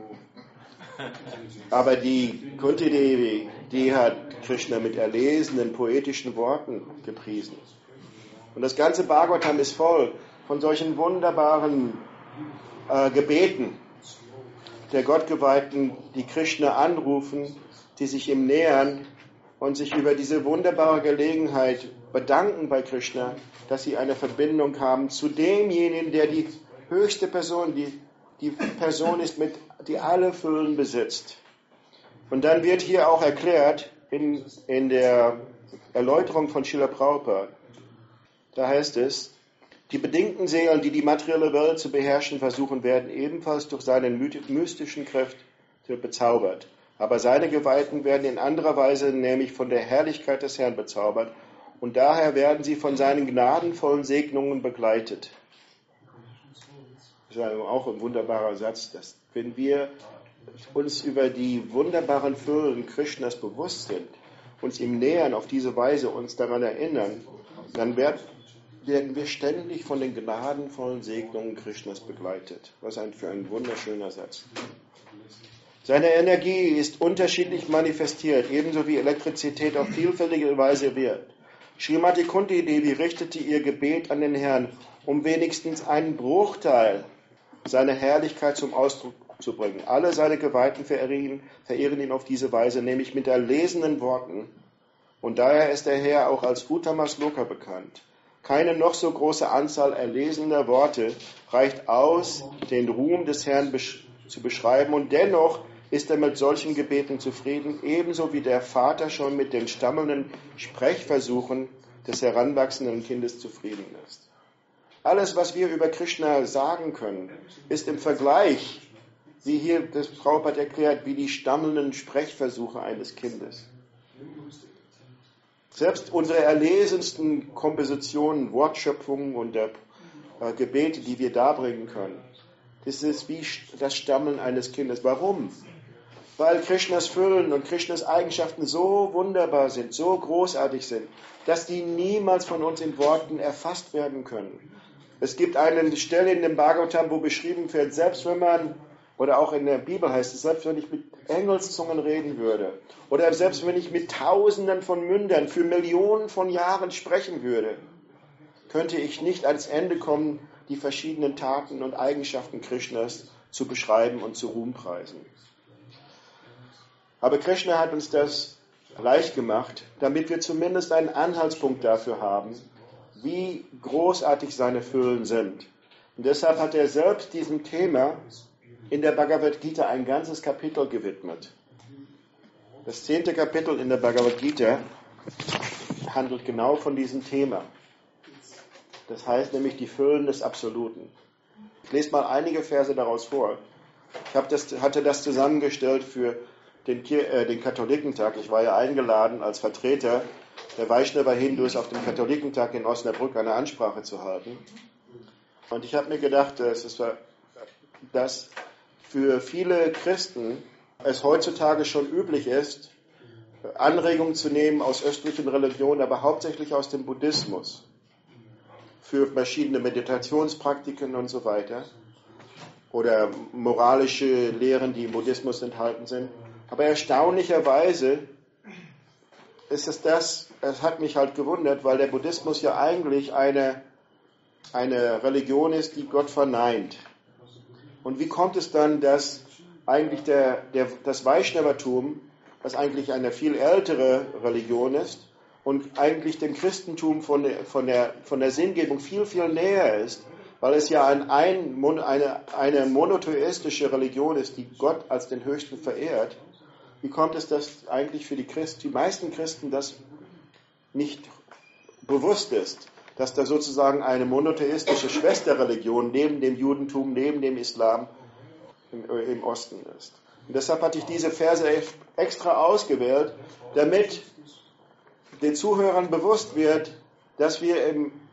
Aber die Kunti Devi, die hat Krishna mit erlesenen, poetischen Worten gepriesen. Und das ganze Bhagavatam ist voll von solchen wunderbaren Gebeten der Gottgeweihten, die Krishna anrufen, die sich ihm nähern und sich über diese wunderbare Gelegenheit bedanken bei Krishna, dass sie eine Verbindung haben zu demjenigen, der die höchste Person, die Person ist, die alle Füllen besitzt. Und dann wird hier auch erklärt, in der Erläuterung von Srila Prabhupada, da heißt es, die bedingten Seelen, die die materielle Welt zu beherrschen versuchen, werden ebenfalls durch seine mystischen Kräfte bezaubert. Aber seine Geweihten werden in anderer Weise, nämlich von der Herrlichkeit des Herrn bezaubert. Und daher werden sie von seinen gnadenvollen Segnungen begleitet. Das ist auch ein wunderbarer Satz, dass wenn wir uns über die wunderbaren Füllen Krishnas bewusst sind, uns ihm nähern, auf diese Weise uns daran erinnern, dann werden wir ständig von den gnadenvollen Segnungen Krishnas begleitet. Was für ein wunderschöner Satz. Seine Energie ist unterschiedlich manifestiert, ebenso wie Elektrizität auf vielfältige Weise wirkt. Srimati Kunti Devi richtete ihr Gebet an den Herrn, um wenigstens einen Bruchteil seiner Herrlichkeit zum Ausdruck zu bringen. Alle seine Geweihten verehren ihn auf diese Weise, nämlich mit erlesenen Worten. Und daher ist der Herr auch als Uttama Sloka bekannt. Keine noch so große Anzahl erlesener Worte reicht aus, den Ruhm des Herrn zu beschreiben. Und dennoch ist er mit solchen Gebeten zufrieden, ebenso wie der Vater schon mit den stammelnden Sprechversuchen des heranwachsenden Kindes zufrieden ist. Alles, was wir über Krishna sagen können, ist im Vergleich, wie hier das Prabhupada erklärt, wie die stammelnden Sprechversuche eines Kindes. Selbst unsere erlesensten Kompositionen, Wortschöpfungen und Gebete, die wir darbringen können, das ist wie das Stammeln eines Kindes. Warum? Weil Krishnas Füllen und Krishnas Eigenschaften so wunderbar sind, so großartig sind, dass die niemals von uns in Worten erfasst werden können. Es gibt eine Stelle in dem Bhagavatam, wo beschrieben wird, selbst wenn man, oder auch in der Bibel heißt es, selbst wenn ich mit Engelszungen reden würde, oder selbst wenn ich mit Tausenden von Mündern für Millionen von Jahren sprechen würde, könnte ich nicht ans Ende kommen, die verschiedenen Taten und Eigenschaften Krishnas zu beschreiben und zu ruhmpreisen. Aber Krishna hat uns das leicht gemacht, damit wir zumindest einen Anhaltspunkt dafür haben, wie großartig seine Füllen sind. Und deshalb hat er selbst diesem Thema in der Bhagavad Gita ein ganzes Kapitel gewidmet. Das 10. Kapitel in der Bhagavad Gita handelt genau von diesem Thema. Das heißt nämlich die Füllen des Absoluten. Ich lese mal einige Verse daraus vor. Ich hatte das zusammengestellt für den Katholikentag. Ich war ja eingeladen als Vertreter der Vaishnava-Hindus auf dem Katholikentag in Osnabrück eine Ansprache zu halten. Und ich habe mir gedacht, dass für viele Christen es heutzutage schon üblich ist, Anregungen zu nehmen aus östlichen Religionen, aber hauptsächlich aus dem Buddhismus, für verschiedene Meditationspraktiken und so weiter, oder moralische Lehren, die im Buddhismus enthalten sind. Aber erstaunlicherweise ist es hat mich halt gewundert, weil der Buddhismus ja eigentlich eine Religion ist, die Gott verneint. Und wie kommt es dann, dass eigentlich das Vaishnavatum, das eigentlich eine viel ältere Religion ist und eigentlich dem Christentum von der Sinngebung viel, viel näher ist, weil es ja eine monotheistische Religion ist, die Gott als den Höchsten verehrt. Wie kommt es, dass eigentlich für die meisten Christen das nicht bewusst ist, dass da sozusagen eine monotheistische Schwesterreligion neben dem Judentum, neben dem Islam im Osten ist. Und deshalb hatte ich diese Verse extra ausgewählt, damit den Zuhörern bewusst wird, dass wir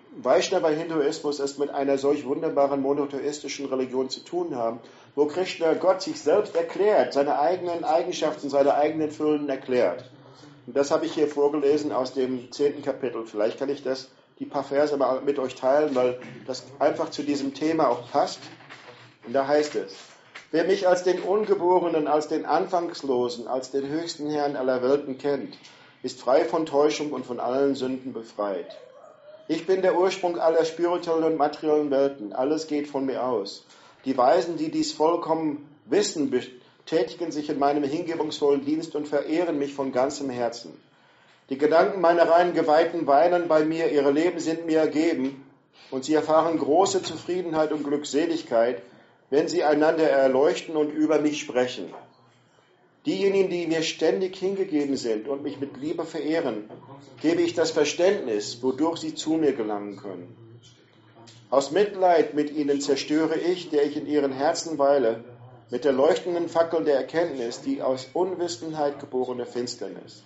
Vaishnava-Hinduismus es mit einer solch wunderbaren monotheistischen Religion zu tun haben, wo Krishna Gott sich selbst erklärt, seine eigenen Eigenschaften, seine eigenen Füllen erklärt. Und das habe ich hier vorgelesen aus dem 10. Kapitel. Vielleicht kann ich die paar Verse mal mit euch teilen, weil das einfach zu diesem Thema auch passt. Und da heißt es: Wer mich als den Ungeborenen, als den Anfangslosen, als den höchsten Herrn aller Welten kennt, ist frei von Täuschung und von allen Sünden befreit. Ich bin der Ursprung aller spirituellen und materiellen Welten. Alles geht von mir aus. Die Weisen, die dies vollkommen wissen, betätigen sich in meinem hingebungsvollen Dienst und verehren mich von ganzem Herzen. Die Gedanken meiner reinen Geweihten weinen bei mir, ihre Leben sind mir ergeben und sie erfahren große Zufriedenheit und Glückseligkeit, wenn sie einander erleuchten und über mich sprechen. Diejenigen, die mir ständig hingegeben sind und mich mit Liebe verehren, gebe ich das Verständnis, wodurch sie zu mir gelangen können. Aus Mitleid mit ihnen zerstöre ich, der ich in ihren Herzen weile, mit der leuchtenden Fackel der Erkenntnis, die aus Unwissenheit geborene Finsternis.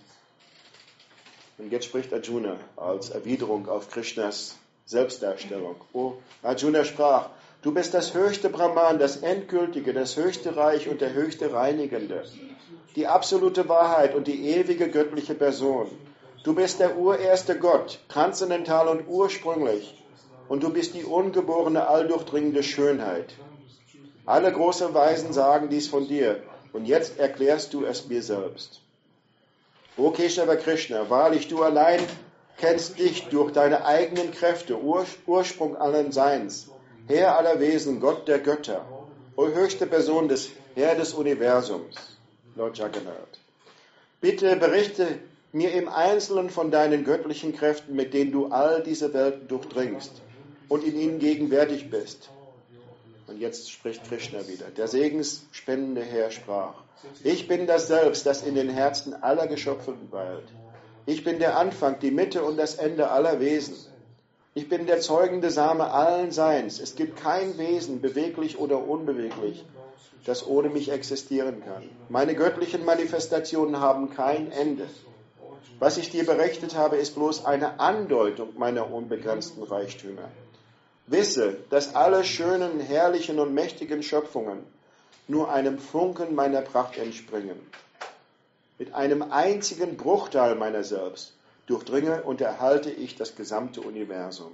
Und jetzt spricht Arjuna als Erwiderung auf Krishnas Selbstdarstellung. Oh, Arjuna sprach: Du bist das höchste Brahman, das Endgültige, das höchste Reich und der höchste Reinigende, die absolute Wahrheit und die ewige göttliche Person. Du bist der urerste Gott, transzendental und ursprünglich, und du bist die ungeborene, alldurchdringende Schönheit. Alle großen Weisen sagen dies von dir, und jetzt erklärst du es mir selbst. O Keshava Krishna, wahrlich, du allein kennst dich durch deine eigenen Kräfte, Ursprung allen Seins, Herr aller Wesen, Gott der Götter, o höchste Person des Herr des Universums, Lord Jagannath. Bitte berichte mir im Einzelnen von deinen göttlichen Kräften, mit denen du all diese Welten durchdringst und in ihnen gegenwärtig bist. Und jetzt spricht Krishna wieder. Der segensspendende Herr sprach: Ich bin das Selbst, das in den Herzen aller Geschöpfe weilt. Ich bin der Anfang, die Mitte und das Ende aller Wesen. Ich bin der zeugende Same allen Seins. Es gibt kein Wesen, beweglich oder unbeweglich, das ohne mich existieren kann. Meine göttlichen Manifestationen haben kein Ende. Was ich dir berichtet habe, ist bloß eine Andeutung meiner unbegrenzten Reichtümer. Wisse, dass alle schönen, herrlichen und mächtigen Schöpfungen nur einem Funken meiner Pracht entspringen. Mit einem einzigen Bruchteil meiner selbst durchdringe und erhalte ich das gesamte Universum.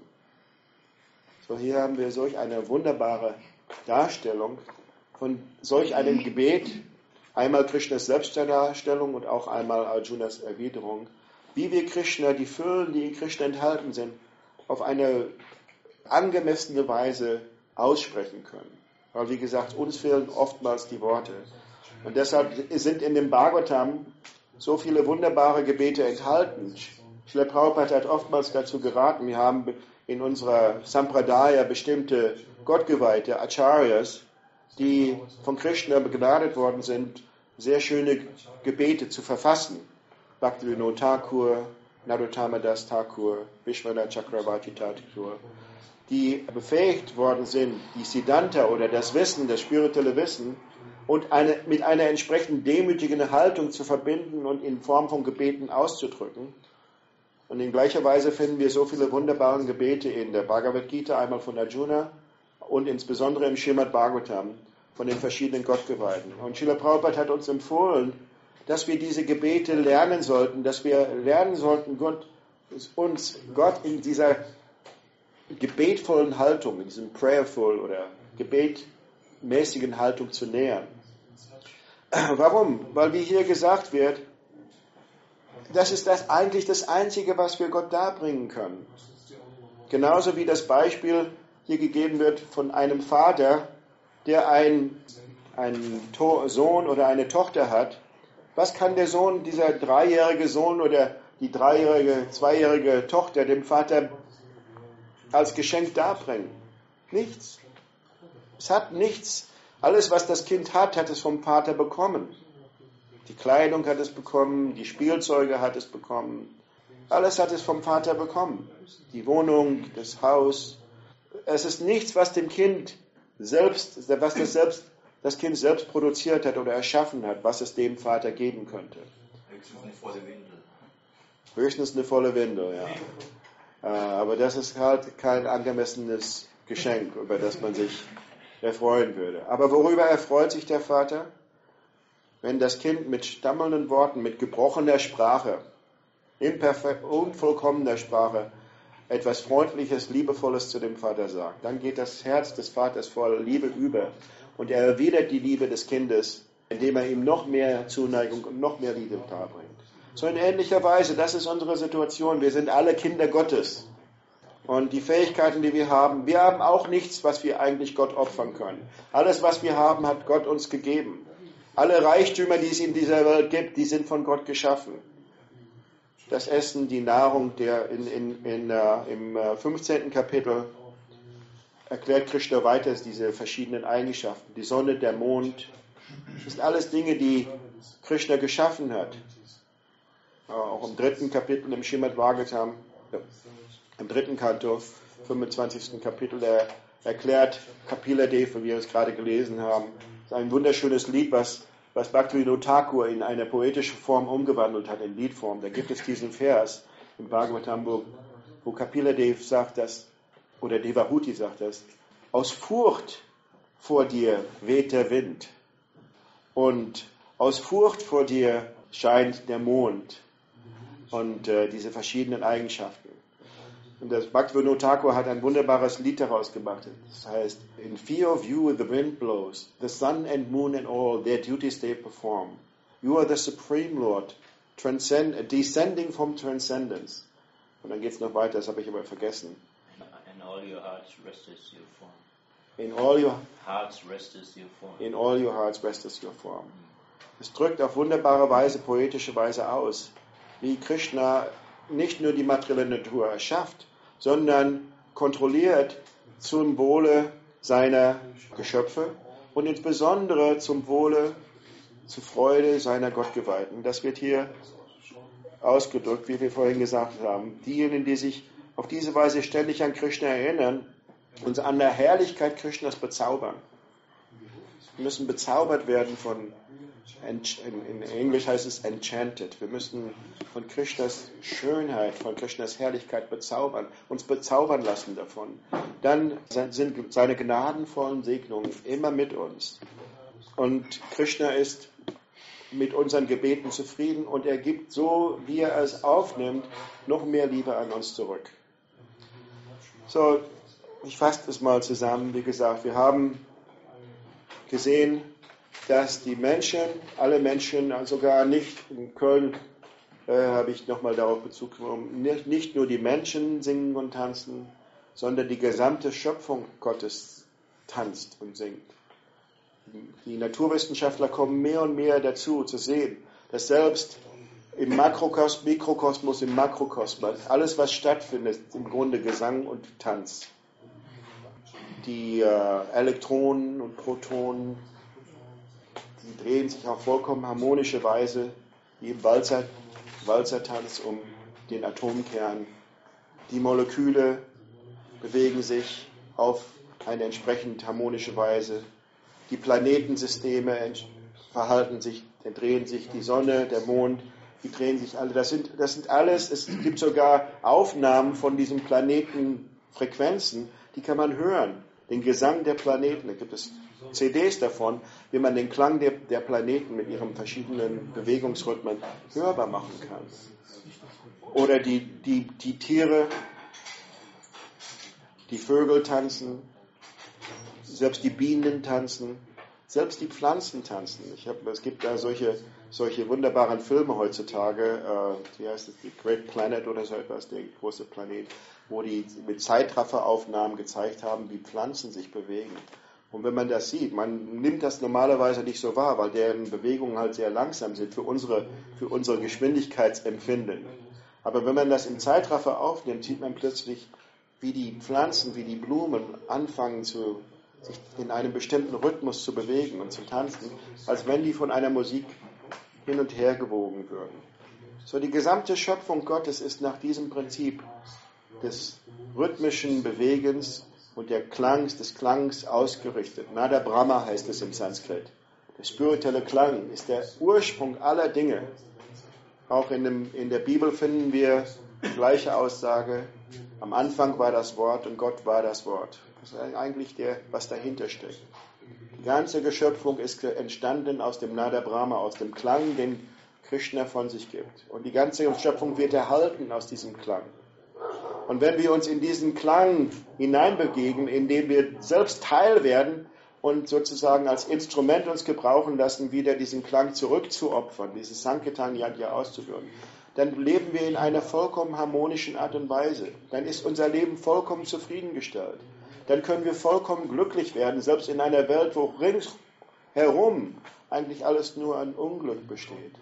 So, hier haben wir solch eine wunderbare Darstellung von solch einem Gebet, einmal Krishnas Selbstdarstellung und auch einmal Arjunas Erwiderung, wie wir Krishna, die Füllen, die in Krishna enthalten sind, auf eine angemessene Weise aussprechen können. Weil, wie gesagt, uns fehlen oftmals die Worte. Und deshalb sind in dem Bhagavatam so viele wunderbare Gebete enthalten. Srila Prabhupada hat oftmals dazu geraten, wir haben in unserer Sampradaya bestimmte Gottgeweihte, Acharyas, die von Krishna begnadet worden sind, sehr schöne Gebete zu verfassen. Bhaktivinoda Thakur, Narottama Das Thakur, Vishwanath Chakravarti Thakur, die befähigt worden sind, die Siddhanta oder das Wissen, das spirituelle Wissen, und mit einer entsprechend demütigen Haltung zu verbinden und in Form von Gebeten auszudrücken. Und in gleicher Weise finden wir so viele wunderbare Gebete in der Bhagavad Gita, einmal von Arjuna und insbesondere im Srimad Bhagavatam von den verschiedenen Gottgeweihten. Und Srila Prabhupada hat uns empfohlen, dass wir diese Gebete lernen sollten, dass wir lernen sollten, uns Gott in dieser gebetvollen Haltung, in diesem prayerful oder gebetmäßigen Haltung zu nähern. Warum? Weil wie hier gesagt wird, das ist eigentlich das Einzige, was wir Gott darbringen können. Genauso wie das Beispiel hier gegeben wird von einem Vater, der einen Sohn oder eine Tochter hat. Was kann der Sohn, dieser 3-jährige Sohn oder die 2-jährige Tochter dem Vater als Geschenk darbringen? Nichts. Es hat nichts. Alles, was das Kind hat, hat es vom Vater bekommen. Die Kleidung hat es bekommen, die Spielzeuge hat es bekommen. Alles hat es vom Vater bekommen. Die Wohnung, das Haus. Es ist nichts, was dem Kind das Kind selbst produziert hat oder erschaffen hat, was es dem Vater geben könnte. Höchstens eine volle Windel. Höchstens eine volle Windel, ja. Aber das ist halt kein angemessenes Geschenk, über das man sich erfreuen würde. Aber worüber erfreut sich der Vater? Wenn das Kind mit stammelnden Worten, mit gebrochener Sprache, unvollkommener Sprache etwas Freundliches, Liebevolles zu dem Vater sagt, dann geht das Herz des Vaters voll Liebe über und er erwidert die Liebe des Kindes, indem er ihm noch mehr Zuneigung und noch mehr Liebe darbringt. So in ähnlicher Weise, das ist unsere Situation. Wir sind alle Kinder Gottes. Und die Fähigkeiten, die wir haben auch nichts, was wir eigentlich Gott opfern können. Alles, was wir haben, hat Gott uns gegeben. Alle Reichtümer, die es in dieser Welt gibt, die sind von Gott geschaffen. Das Essen, die Nahrung, im 15. Kapitel erklärt Krishna weiter diese verschiedenen Eigenschaften. Die Sonne, der Mond, das sind alles Dinge, die Krishna geschaffen hat. Auch im 3. Kapitel im Srimad Bhagavatam, im 3. Kanto, 25. Kapitel, der erklärt Kapila Deva, wie wir es gerade gelesen haben. Das ist ein wunderschönes Lied, was Bhaktivinoda Thakur in eine poetische Form umgewandelt hat, in Liedform. Da gibt es diesen Vers im Bhagavatam, wo Kapila Deva sagt das, oder Devahuti sagt das, aus Furcht vor dir weht der Wind und aus Furcht vor dir scheint der Mond und diese verschiedenen Eigenschaften. Und das Bhaktivinoda Thakur hat ein wunderbares Lied daraus gemacht. Das heißt, in fear of you the wind blows, the sun and moon and all their duties they perform. You are the supreme Lord, descending from transcendence. Und dann geht es noch weiter, das habe ich aber vergessen. In all your hearts resteth your form. In all your hearts resteth your form. In all your hearts resteth your form. Es drückt auf wunderbare Weise, poetische Weise aus, wie Krishna nicht nur die materielle Natur erschafft, sondern kontrolliert zum Wohle seiner Geschöpfe und insbesondere zum Wohle, zur Freude seiner Gottgeweihten. Das wird hier ausgedrückt, wie wir vorhin gesagt haben. Diejenigen, die sich auf diese Weise ständig an Krishna erinnern, uns an der Herrlichkeit Krishnas bezaubern. Wir müssen bezaubert werden von, in Englisch heißt es enchanted. Wir müssen von Krishnas Schönheit, von Krishnas Herrlichkeit uns bezaubern lassen davon. Dann sind seine gnadenvollen Segnungen immer mit uns. Und Krishna ist mit unseren Gebeten zufrieden und er gibt so, wie er es aufnimmt, noch mehr Liebe an uns zurück. So, ich fasse das mal zusammen. Wie gesagt, wir haben gesehen, dass die Menschen, alle Menschen, sogar nicht in Köln, habe ich nochmal darauf Bezug genommen, nicht nur die Menschen singen und tanzen, sondern die gesamte Schöpfung Gottes tanzt und singt. Die Naturwissenschaftler kommen mehr und mehr dazu, zu sehen, dass selbst im Mikrokosmos, im Makrokosmos, alles was stattfindet, ist im Grunde Gesang und Tanz. Die Elektronen und Protonen, die drehen sich auf vollkommen harmonische Weise, wie im Walzertanz um den Atomkern. Die Moleküle bewegen sich auf eine entsprechend harmonische Weise. Die Planetensysteme drehen sich, die Sonne, der Mond, die drehen sich alle. Das sind alles, es gibt sogar Aufnahmen von diesen Planetenfrequenzen, die kann man hören. Den Gesang der Planeten, da gibt es CDs davon, wie man den Klang der Planeten mit ihren verschiedenen Bewegungsrhythmen hörbar machen kann. Oder die Tiere, die Vögel tanzen, selbst die Bienen tanzen, selbst die Pflanzen tanzen. Es gibt da solche wunderbaren Filme heutzutage, wie heißt es, The Great Planet oder so etwas, der große Planet, wo die mit Zeitrafferaufnahmen gezeigt haben, wie Pflanzen sich bewegen. Und wenn man das sieht, man nimmt das normalerweise nicht so wahr, weil deren Bewegungen halt sehr langsam sind für unsere Geschwindigkeitsempfinden. Aber wenn man das im Zeitraffer aufnimmt, sieht man plötzlich, wie die Pflanzen, wie die Blumen anfangen, sich in einem bestimmten Rhythmus zu bewegen und zu tanzen, als wenn die von einer Musik hin und her gewogen würden. So, die gesamte Schöpfung Gottes ist nach diesem Prinzip des rhythmischen Bewegens und des Klangs ausgerichtet. Nada Brahma heißt es im Sanskrit. Der spirituelle Klang ist der Ursprung aller Dinge. Auch in der Bibel finden wir die gleiche Aussage. Am Anfang war das Wort und Gott war das Wort. Das ist eigentlich was dahinter steckt. Die ganze Geschöpfung ist entstanden aus dem Nada Brahma, aus dem Klang, den Krishna von sich gibt. Und die ganze Schöpfung wird erhalten aus diesem Klang. Und wenn wir uns in diesen Klang hineinbegeben, indem wir selbst Teil werden und sozusagen als Instrument uns gebrauchen lassen, wieder diesen Klang zurückzuopfern, dieses Sankirtan Yajna auszuführen, dann leben wir in einer vollkommen harmonischen Art und Weise. Dann ist unser Leben vollkommen zufriedengestellt. Dann können wir vollkommen glücklich werden, selbst in einer Welt, wo ringsherum eigentlich alles nur an Unglück besteht.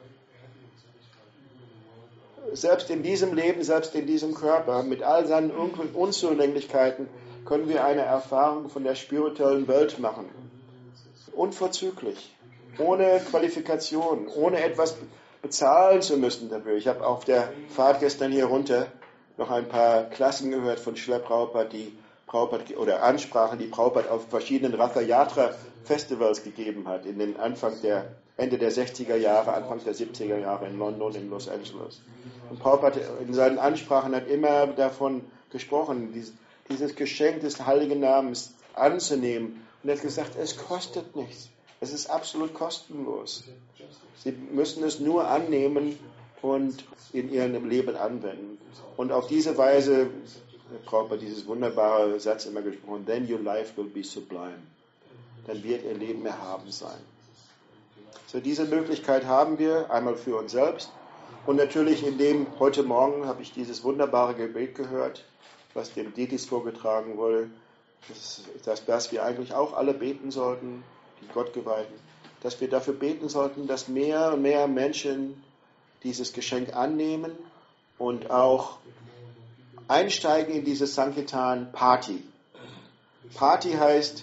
Selbst in diesem Leben, selbst in diesem Körper, mit all seinen Unzulänglichkeiten, können wir eine Erfahrung von der spirituellen Welt machen. Unverzüglich, ohne Qualifikation, ohne etwas bezahlen zu müssen dafür. Ich habe auf der Fahrt gestern hier runter noch ein paar Klassen gehört von Srila Prabhupada, oder Ansprachen, die Prabhupada auf verschiedenen Ratha Yatra Festivals gegeben hat, in den Ende der 60er Jahre, Anfang der 70er Jahre in London, in Los Angeles. Und Prabhupada in seinen Ansprachen hat immer davon gesprochen, dieses Geschenk des Heiligen Namens anzunehmen. Und er hat gesagt, es kostet nichts. Es ist absolut kostenlos. Sie müssen es nur annehmen und in ihrem Leben anwenden. Und auf diese Weise Prabhupada dieses wunderbare Satz immer gesprochen, then your life will be sublime. Dann wird ihr Leben erhaben sein. So, diese Möglichkeit haben wir, einmal für uns selbst und natürlich heute Morgen habe ich dieses wunderbare Gebet gehört, was dem Ditis vorgetragen wurde, dass wir eigentlich auch alle beten sollten, die Gottgeweihten, dass wir dafür beten sollten, dass mehr und mehr Menschen dieses Geschenk annehmen und auch einsteigen in diese Sankirtan Party. Party heißt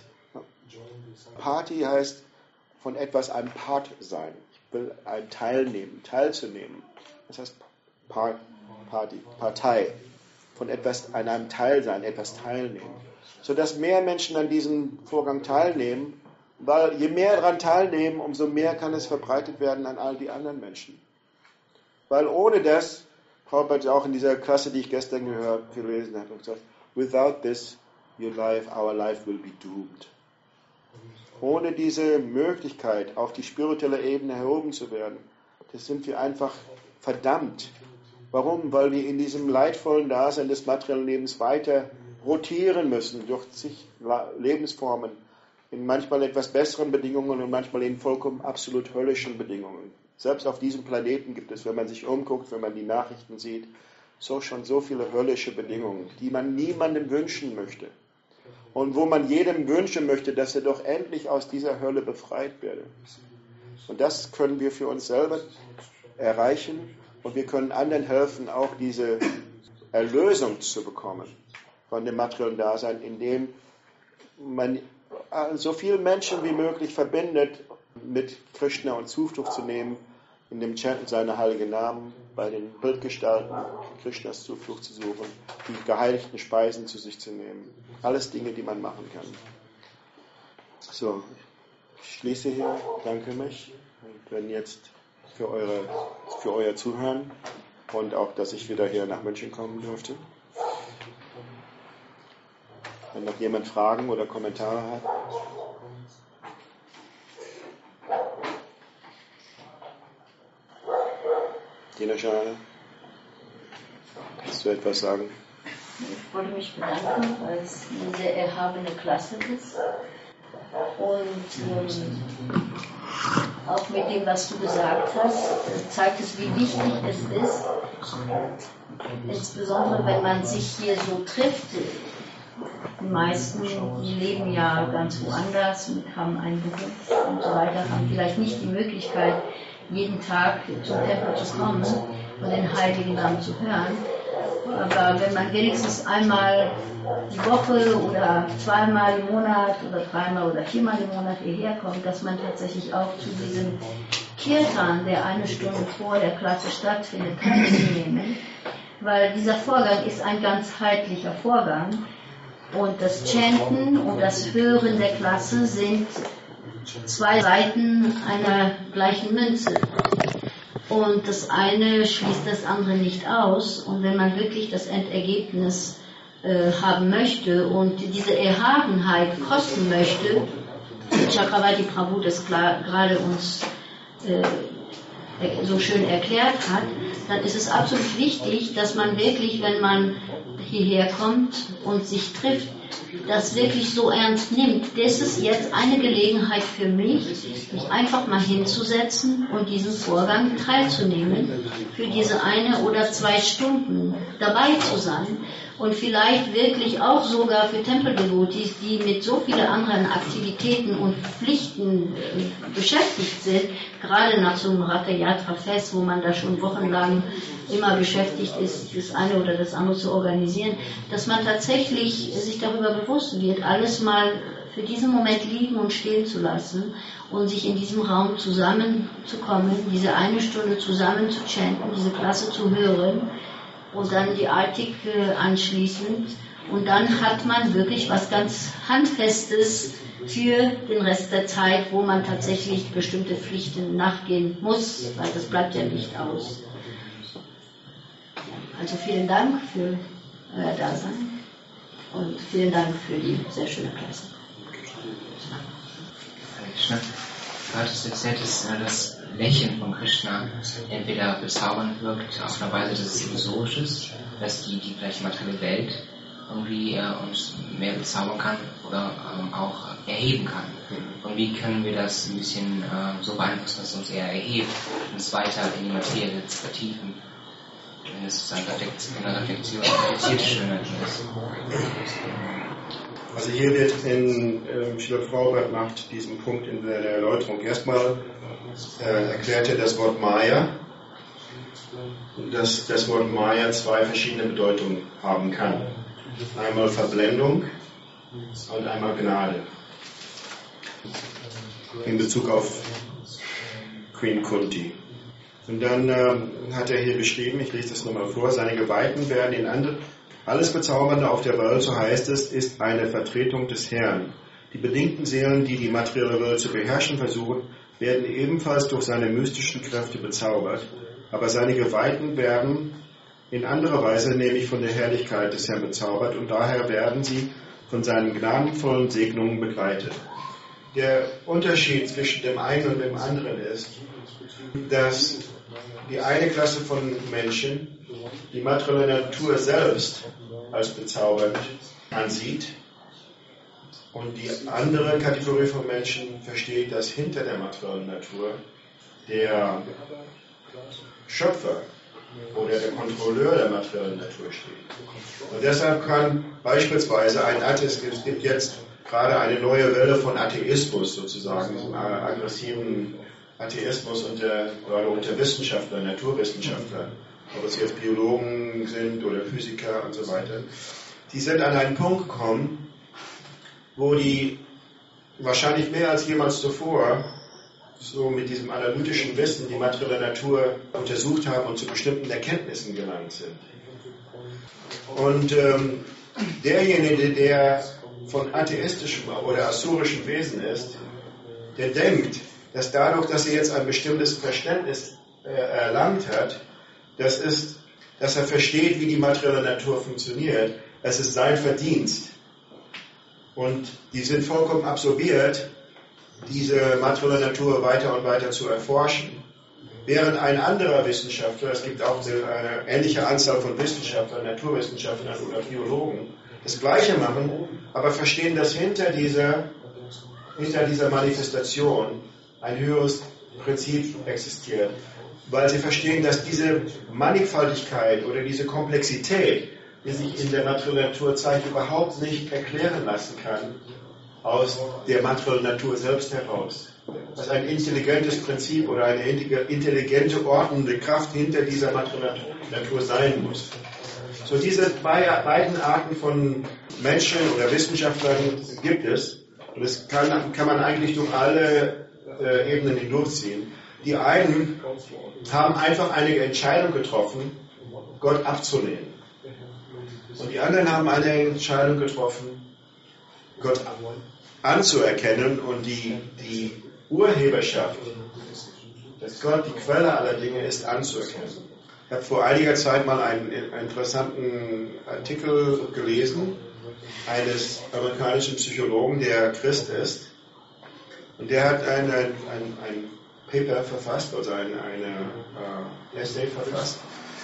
von etwas ein Part sein. Ich will teilzunehmen. Das heißt Partei. Von etwas an einem Teil sein, etwas teilnehmen. Sodass mehr Menschen an diesem Vorgang teilnehmen, weil je mehr daran teilnehmen, umso mehr kann es verbreitet werden an all die anderen Menschen. Weil ohne das, Prabhupada auch in dieser Klasse, die ich gestern gelesen habe, gesagt, without this, our life will be doomed. Ohne diese Möglichkeit, auf die spirituelle Ebene erhoben zu werden, das sind wir einfach verdammt. Warum? Weil wir in diesem leidvollen Dasein des materiellen Lebens weiter rotieren müssen durch zig Lebensformen, in manchmal etwas besseren Bedingungen und manchmal in vollkommen absolut höllischen Bedingungen. Selbst auf diesem Planeten gibt es, wenn man sich umguckt, wenn man die Nachrichten sieht, schon so viele höllische Bedingungen, die man niemandem wünschen möchte. Und wo man jedem wünschen möchte, dass er doch endlich aus dieser Hölle befreit werde. Und das können wir für uns selber erreichen und wir können anderen helfen, auch diese Erlösung zu bekommen von dem materiellen Dasein, indem man so viele Menschen wie möglich verbindet, mit Krishna und Zuflucht zu nehmen, in dem Chanten seiner heiligen Namen, bei den Bildgestalten Krishnas Zuflucht zu suchen, die geheiligten Speisen zu sich zu nehmen. Alles Dinge, die man machen kann. So, ich schließe hier, danke mich und bin jetzt für euer Zuhören und auch, dass ich wieder hier nach München kommen durfte. Wenn noch jemand Fragen oder Kommentare hat. Dina Schane, kannst du etwas sagen? Ich wollte mich bedanken, weil es eine sehr erhabene Klasse ist. Und auch mit dem, was du gesagt hast, zeigt es, wie wichtig es ist, insbesondere wenn man sich hier so trifft. Die meisten leben ja ganz woanders und haben einen Beruf und so weiter, haben vielleicht nicht die Möglichkeit, jeden Tag zum Tempel zu kommen und den Heiligen Namen zu hören. Aber wenn man wenigstens einmal die Woche oder zweimal im Monat oder dreimal oder viermal im Monat hierher kommt, dass man tatsächlich auch zu diesem Kirtan, der eine Stunde vor der Klasse stattfindet, teilzunehmen. Weil dieser Vorgang ist ein ganzheitlicher Vorgang. Und das Chanten und das Hören der Klasse sind zwei Seiten einer gleichen Münze. Und das eine schließt das andere nicht aus. Und wenn man wirklich das Endergebnis haben möchte und diese Erhabenheit kosten möchte, Chakravarti Prabhu das gerade uns so schön erklärt hat, dann ist es absolut wichtig, dass man wirklich, wenn man hierher kommt und sich trifft, das wirklich so ernst nimmt. Das ist jetzt eine Gelegenheit für mich, mich einfach mal hinzusetzen und diesen Vorgang teilzunehmen, für diese 1 oder 2 Stunden dabei zu sein und vielleicht wirklich auch sogar für Tempeldevotees, die mit so vielen anderen Aktivitäten und Pflichten beschäftigt sind, gerade nach so einem Ratha Yatra Fest, wo man da schon wochenlang immer beschäftigt ist, das eine oder das andere zu organisieren, dass man tatsächlich sich darüber bewusst wird, alles mal für diesen Moment liegen und stehen zu lassen und sich in diesem Raum zusammenzukommen, diese 1 Stunde zusammen zu chanten, diese Klasse zu hören und dann die Artikel anschließend. Und dann hat man wirklich was ganz Handfestes für den Rest der Zeit, wo man tatsächlich bestimmte Pflichten nachgehen muss, weil das bleibt ja nicht aus. Also vielen Dank für euer Dasein und vielen Dank für die sehr schöne Klasse. Du hattest erzählt, dass das Lächeln von Krishna entweder bezaubernd wirkt, auf eine Weise, dass es illusorisch ist, dass die gleiche materielle Welt irgendwie uns mehr bezaubern kann oder auch erheben kann. Und wie können wir das ein bisschen so beeinflussen, dass es uns eher erhebt, uns weiter in die Materie zu vertiefen, wenn es eine reflektierte Schönheit ist. Also hier wird in Srila Prabhupada macht diesen Punkt in der Erläuterung. Erstmal erklärt er das Wort Maya, dass das Wort Maya 2 verschiedene Bedeutungen haben kann. Einmal Verblendung und einmal Gnade. In Bezug auf Queen Kunti. Und dann hat er hier beschrieben, ich lese das nochmal vor, seine Geweihten werden in andere, alles Bezaubernde auf der Welt, so heißt es, ist eine Vertretung des Herrn. Die bedingten Seelen, die die materielle Welt zu beherrschen versuchen, werden ebenfalls durch seine mystischen Kräfte bezaubert, aber seine Geweihten werden in anderer Weise, nämlich von der Herrlichkeit des Herrn bezaubert und daher werden sie von seinen gnadenvollen Segnungen begleitet. Der Unterschied zwischen dem einen und dem anderen ist, dass die eine Klasse von Menschen die materielle Natur selbst als bezaubernd ansieht und die andere Kategorie von Menschen versteht, dass hinter der materiellen Natur der Schöpfer oder der Kontrolleur der materiellen Natur steht. Und deshalb kann beispielsweise ein Atheist, es gibt jetzt gerade eine neue Welle von Atheismus sozusagen, diesem aggressiven Atheismus gerade unter Wissenschaftlern, Naturwissenschaftlern, ob es jetzt Biologen sind oder Physiker und so weiter, die sind an einen Punkt gekommen, wo die wahrscheinlich mehr als jemals zuvor so mit diesem analytischen Wissen die materielle Natur untersucht haben und zu bestimmten Erkenntnissen gelangt sind. Und derjenige, der von atheistischem oder asurischem Wesen ist, der denkt, dass dadurch, dass er jetzt ein bestimmtes Verständnis erlangt hat, das ist, dass er versteht, wie die materielle Natur funktioniert, es ist sein Verdienst. Und die sind vollkommen absorbiert, diese materielle Natur weiter und weiter zu erforschen. Während ein anderer Wissenschaftler, es gibt auch eine ähnliche Anzahl von Wissenschaftlern, Naturwissenschaftlern oder Biologen, das Gleiche machen, aber verstehen, dass hinter dieser Manifestation ein höheres Prinzip existiert. Weil sie verstehen, dass diese Mannigfaltigkeit oder diese Komplexität, die sich in der materiellen Natur zeigt, überhaupt nicht erklären lassen kann aus der materiellen Natur selbst heraus. Dass ein intelligentes Prinzip oder eine intelligente, ordnende Kraft hinter dieser materiellen Natur sein muss. So diese beiden Arten von Menschen oder Wissenschaftlern gibt es. Und das kann man eigentlich durch alle Ebenen hindurchziehen. Die einen haben einfach eine Entscheidung getroffen, Gott abzulehnen. Und die anderen haben eine Entscheidung getroffen, Gott anzuerkennen und die Urheberschaft, dass Gott die Quelle aller Dinge ist, anzuerkennen. Ich habe vor einiger Zeit mal einen interessanten Artikel gelesen eines amerikanischen Psychologen, der Christ ist. Und der hat ein Paper verfasst, also eine Essay verfasst,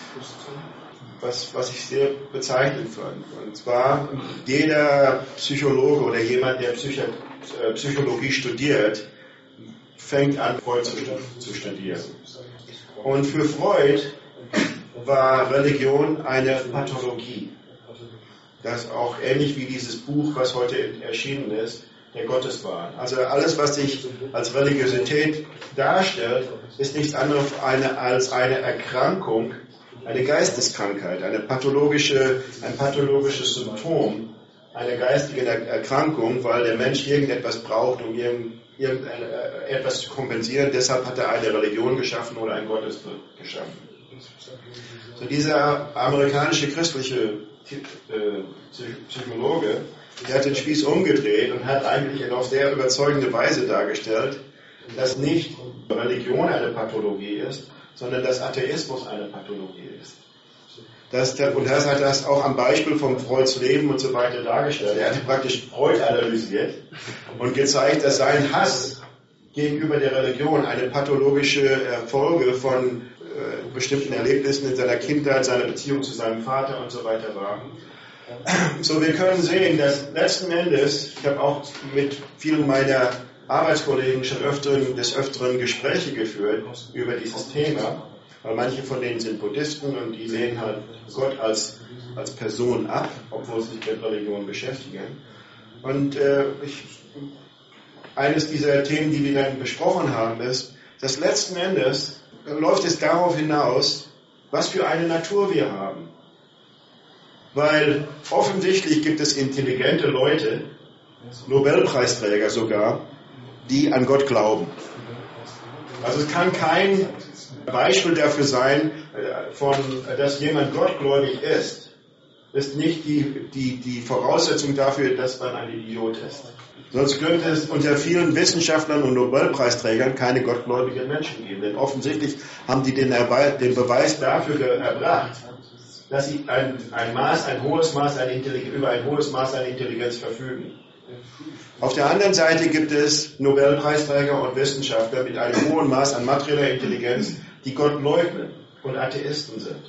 was ich sehr bezeichnend fand. Und zwar, jeder Psychologe oder jemand, der Psychologie studiert, fängt an, Freud zu studieren. Und für Freud war Religion eine Pathologie. Das ist auch ähnlich wie dieses Buch, was heute erschienen ist, der Gotteswahn. Also alles, was sich als Religiosität darstellt, ist nichts anderes als eine Erkrankung, eine Geisteskrankheit, ein pathologisches Symptom einer geistigen Erkrankung, weil der Mensch irgendetwas braucht, um etwas zu kompensieren. Deshalb hat er eine Religion geschaffen oder ein Gottesbild geschaffen. So dieser amerikanische christliche Psychologe, der hat den Spieß umgedreht und hat eigentlich auf sehr überzeugende Weise dargestellt, dass nicht Religion eine Pathologie ist, sondern dass Atheismus eine Pathologie ist. Und das hat das auch am Beispiel von Freuds Leben und so weiter dargestellt. Er hat praktisch Freud analysiert und gezeigt, dass sein Hass gegenüber der Religion eine pathologische Folge von bestimmten Erlebnissen in seiner Kindheit, seiner Beziehung zu seinem Vater und so weiter war. So, wir können sehen, dass letzten Endes, ich habe auch mit vielen meiner Arbeitskollegen schon des Öfteren Gespräche geführt über dieses Thema, weil manche von denen sind Buddhisten und die lehnen halt Gott als Person ab, obwohl sie sich mit Religion beschäftigen. Und eines dieser Themen, die wir dann besprochen haben, ist, dass letzten Endes läuft es darauf hinaus, was für eine Natur wir haben. Weil offensichtlich gibt es intelligente Leute, Nobelpreisträger sogar, die an Gott glauben. Also es kann kein Beispiel dafür sein, dass jemand gottgläubig ist nicht die Voraussetzung dafür, dass man ein Idiot ist. Sonst könnte es unter vielen Wissenschaftlern und Nobelpreisträgern keine gottgläubigen Menschen geben. Denn offensichtlich haben die den Beweis dafür erbracht, dass sie über ein hohes Maß an Intelligenz verfügen. Auf der anderen Seite gibt es Nobelpreisträger und Wissenschaftler mit einem hohen Maß an materieller Intelligenz, die Gott leugnen und Atheisten sind.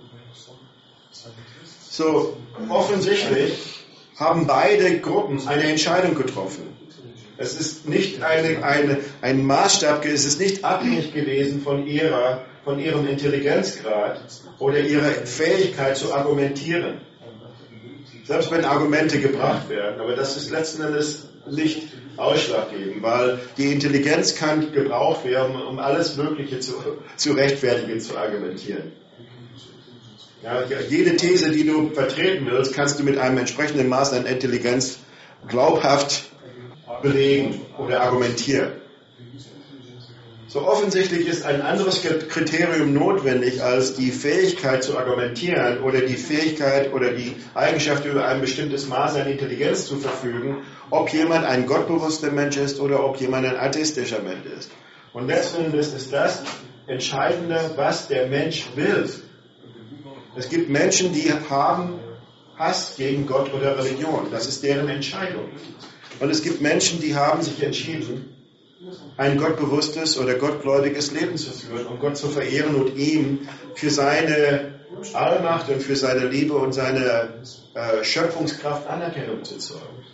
So, offensichtlich haben beide Gruppen eine Entscheidung getroffen. Es ist nicht ein Maßstab, es ist nicht abhängig gewesen von ihrem Intelligenzgrad oder ihrer Fähigkeit zu argumentieren. Selbst wenn Argumente gebracht werden, aber das ist letzten Endes nicht ausschlaggebend, weil die Intelligenz kann gebraucht werden, um alles Mögliche zu rechtfertigen, zu argumentieren. Ja, jede These, die du vertreten willst, kannst du mit einem entsprechenden Maß an Intelligenz glaubhaft belegen oder argumentieren. So offensichtlich ist ein anderes Kriterium notwendig als die Fähigkeit zu argumentieren oder die Fähigkeit oder die Eigenschaft, über ein bestimmtes Maß an Intelligenz zu verfügen, ob jemand ein gottbewusster Mensch ist oder ob jemand ein atheistischer Mensch ist. Und letzten Endes ist das Entscheidende, was der Mensch will. Es gibt Menschen, die haben Hass gegen Gott oder Religion. Das ist deren Entscheidung. Und es gibt Menschen, die haben sich entschieden, ein gottbewusstes oder gottgläubiges Leben zu führen und Gott zu verehren und ihm für seine Allmacht und für seine Liebe und seine Schöpfungskraft Anerkennung zu zollen.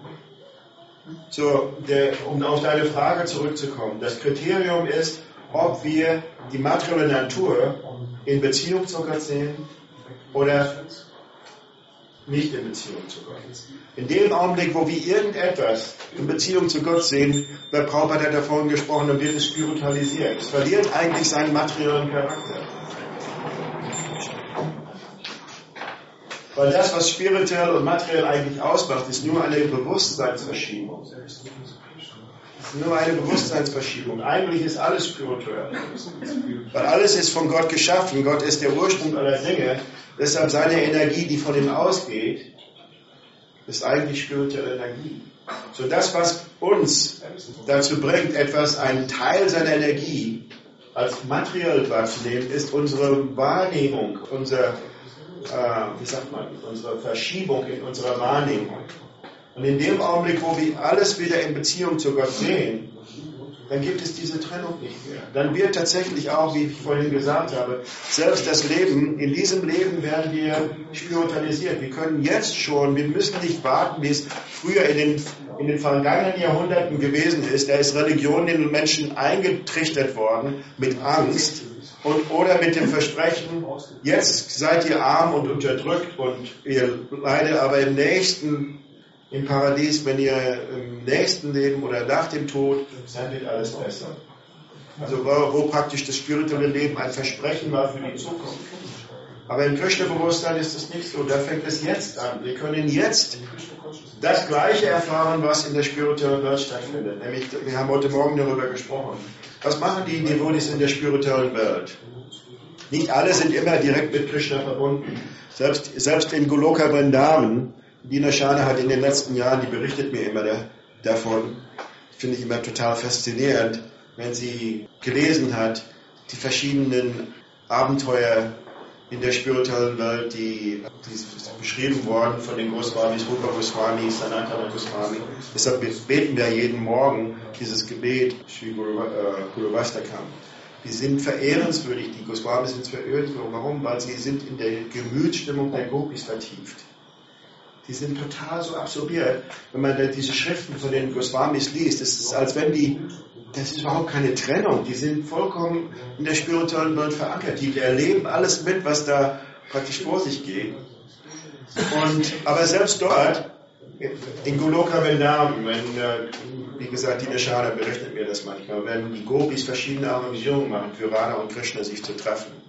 So, um auf deine Frage zurückzukommen, das Kriterium ist, ob wir die materielle Natur in Beziehung zu Gott sehen oder nicht in Beziehung zu Gott. In dem Augenblick, wo wir irgendetwas in Beziehung zu Gott sehen, bei Prabhupada hat er davon gesprochen, dann wird es spiritualisiert. Es verliert eigentlich seinen materiellen Charakter. Weil das, was spirituell und materiell eigentlich ausmacht, ist nur eine Bewusstseinsverschiebung. Es ist nur eine Bewusstseinsverschiebung. Eigentlich ist alles spirituell. Weil alles ist von Gott geschaffen. Gott ist der Ursprung aller Dinge. Deshalb seine Energie, die von ihm ausgeht, ist eigentlich spirituelle Energie. So das, was uns dazu bringt, einen Teil seiner Energie als materiell wahrzunehmen, ist unsere Wahrnehmung, unsere Verschiebung in unserer Wahrnehmung. Und in dem Augenblick, wo wir alles wieder in Beziehung zu Gott sehen, dann gibt es diese Trennung nicht mehr. Dann wird tatsächlich auch, wie ich vorhin gesagt habe, selbst das Leben, in diesem Leben werden wir spiritualisiert. Wir können jetzt schon, wir müssen nicht warten, wie es früher in den vergangenen Jahrhunderten gewesen ist. Da ist Religion den Menschen eingetrichtert worden mit Angst oder mit dem Versprechen, jetzt seid ihr arm und unterdrückt und ihr leidet aber im Paradies, wenn ihr im nächsten Leben oder nach dem Tod, dann wird alles besser. Also wo praktisch das spirituelle Leben ein Versprechen war für die Zukunft. Aber im Krishna-Bewusstsein ist das nicht so. Da fängt es jetzt an. Wir können jetzt das Gleiche erfahren, was in der spirituellen Welt stattfindet. Nämlich, wir haben heute Morgen darüber gesprochen. Was machen die Devotis in der spirituellen Welt? Nicht alle sind immer direkt mit Krishna verbunden. Selbst in Goloka Vrindavan, Dina Shana hat in den letzten Jahren, die berichtet mir immer davon, finde ich immer total faszinierend, wenn sie gelesen hat, die verschiedenen Abenteuer in der spirituellen Welt, die beschrieben worden von den Goswamis, Rupa Goswami, Sanatana Goswami. Deshalb beten wir jeden Morgen dieses Gebet, Sri Guru Vastakam. Die sind verehrenswürdig, die Goswamis sind verehrenswürdig. Warum? Weil sie sind in der Gemütsstimmung der Gopis vertieft. Die sind total so absorbiert. Wenn man diese Schriften von den Goswamis liest, das ist als wenn das ist überhaupt keine Trennung. Die sind vollkommen in der spirituellen Welt verankert. Die erleben alles mit, was da praktisch vor sich geht. Aber selbst dort, in Goloka Vrindavan, wie gesagt, die Nishana berichtet mir das manchmal, wenn die Gopis verschiedene Arrangierungen machen, für Radha und Krishna sich zu treffen.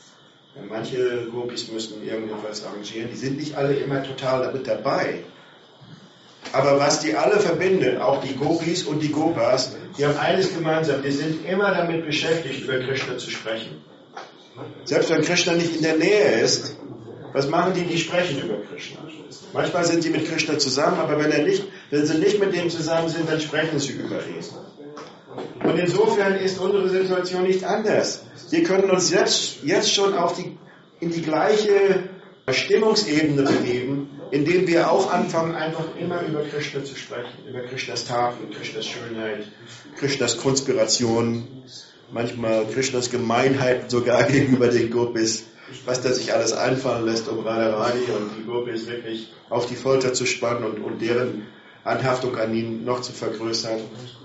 Manche Gopis müssen irgendetwas arrangieren, die sind nicht alle immer total damit dabei. Aber was die alle verbindet, auch die Gopis und die Gopas, die haben eines gemeinsam, die sind immer damit beschäftigt, über Krishna zu sprechen. Selbst wenn Krishna nicht in der Nähe ist, was machen die? Die sprechen über Krishna. Manchmal sind sie mit Krishna zusammen, aber wenn sie nicht mit dem zusammen sind, dann sprechen sie über ihn. Und insofern ist unsere Situation nicht anders. Wir können uns jetzt schon in die gleiche Stimmungsebene begeben, indem wir auch anfangen, einfach immer über Krishna zu sprechen, über Krishnas Taten, Krishnas Schönheit, Krishnas Konspiration, manchmal Krishnas Gemeinheit sogar gegenüber den Gopis, was der sich alles einfallen lässt, um Radharani und die Gopis wirklich auf die Folter zu spannen und deren Anhaftung an ihn noch zu vergrößern.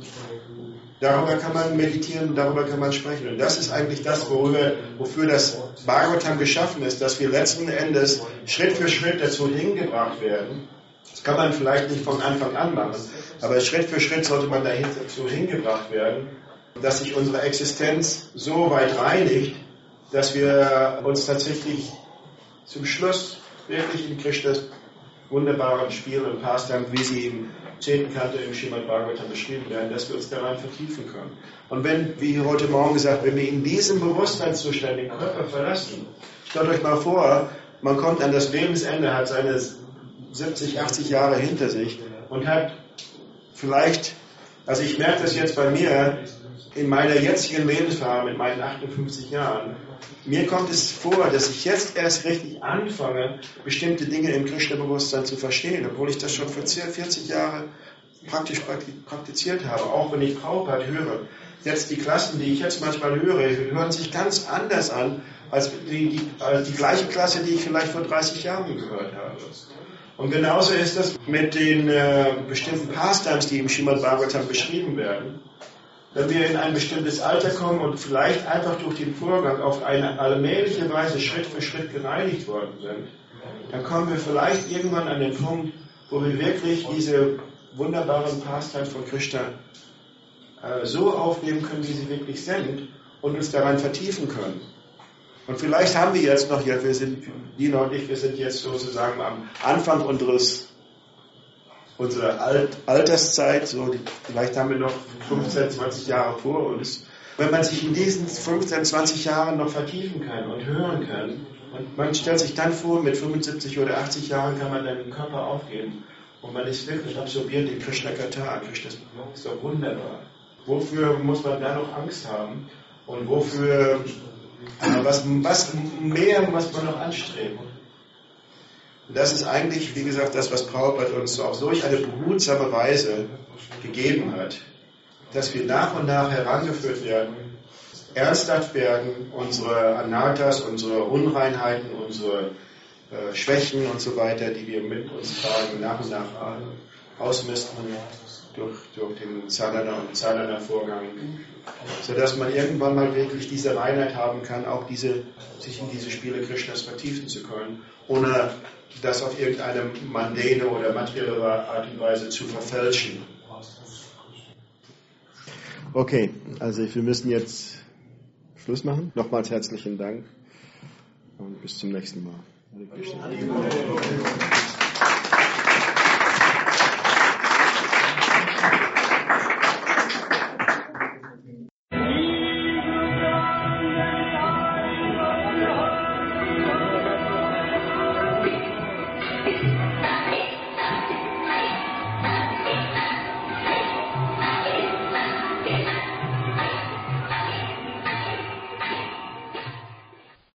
Darüber kann man meditieren, darüber kann man sprechen. Und das ist eigentlich das, wofür das Bhagavatam geschaffen ist, dass wir letzten Endes Schritt für Schritt dazu hingebracht werden. Das kann man vielleicht nicht von Anfang an machen, aber Schritt für Schritt sollte man dazu hingebracht werden, dass sich unsere Existenz so weit reinigt, dass wir uns tatsächlich zum Schluss wirklich in Krishnas wunderbaren Spiel und Pastime, wie sie im 10. Kanto im Srimad Bhagavatam beschrieben werden, dass wir uns daran vertiefen können. Und wenn, wie heute Morgen gesagt, wenn wir in diesem Bewusstseinszustand den Körper verlassen, stellt euch mal vor, man kommt an das Lebensende, hat seine 70, 80 Jahre hinter sich und hat vielleicht, also ich merke das jetzt bei mir, in meiner jetzigen Lebensphase mit meinen 58 Jahren, mir kommt es vor, dass ich jetzt erst richtig anfange, bestimmte Dinge im Krishna-Bewusstsein zu verstehen, obwohl ich das schon vor 40 Jahren praktisch praktiziert habe. Auch wenn ich Prabhupada höre. Jetzt die Klassen, die ich jetzt manchmal höre, hören sich ganz anders an, als die gleiche Klasse, die ich vielleicht vor 30 Jahren gehört habe. Und genauso ist das mit den bestimmten Pastimes, die im Srimad Bhagavatam beschrieben werden. Wenn wir in ein bestimmtes Alter kommen und vielleicht einfach durch den Vorgang auf eine allmähliche Weise Schritt für Schritt gereinigt worden sind, dann kommen wir vielleicht irgendwann an den Punkt, wo wir wirklich diese wunderbaren Pastimes von Krishna so aufnehmen können, wie sie wirklich sind und uns daran vertiefen können. Und vielleicht haben wir jetzt noch, Dina und ich, wir sind jetzt sozusagen am Anfang unserer Alterszeit, vielleicht haben wir noch 15, 20 Jahre vor uns. Wenn man sich in diesen 15, 20 Jahren noch vertiefen kann und hören kann, und man stellt sich dann vor, mit 75 oder 80 Jahren kann man dann den Körper aufgeben und man ist wirklich absorbiert in Krishna Katha. Krishna ist doch wunderbar. Wofür muss man da noch Angst haben? Und wofür, was mehr muss man noch anstreben? Und das ist eigentlich, wie gesagt, das, was Prabhupada uns so auf solch eine behutsame Weise gegeben hat, dass wir nach und nach herangeführt werden, ernsthaft werden, unsere Anarthas, unsere Unreinheiten, unsere Schwächen und so weiter, die wir mit uns tragen, nach und nach ausmisten durch den Sadhana und Sadhana-Vorgang, sodass man irgendwann mal wirklich diese Reinheit haben kann, auch sich in diese Spiele Krishnas vertiefen zu können, ohne das auf irgendeine mundane oder materielle Art und Weise zu verfälschen. Okay, also wir müssen jetzt Schluss machen. Nochmals herzlichen Dank und bis zum nächsten Mal. Hare Krishna.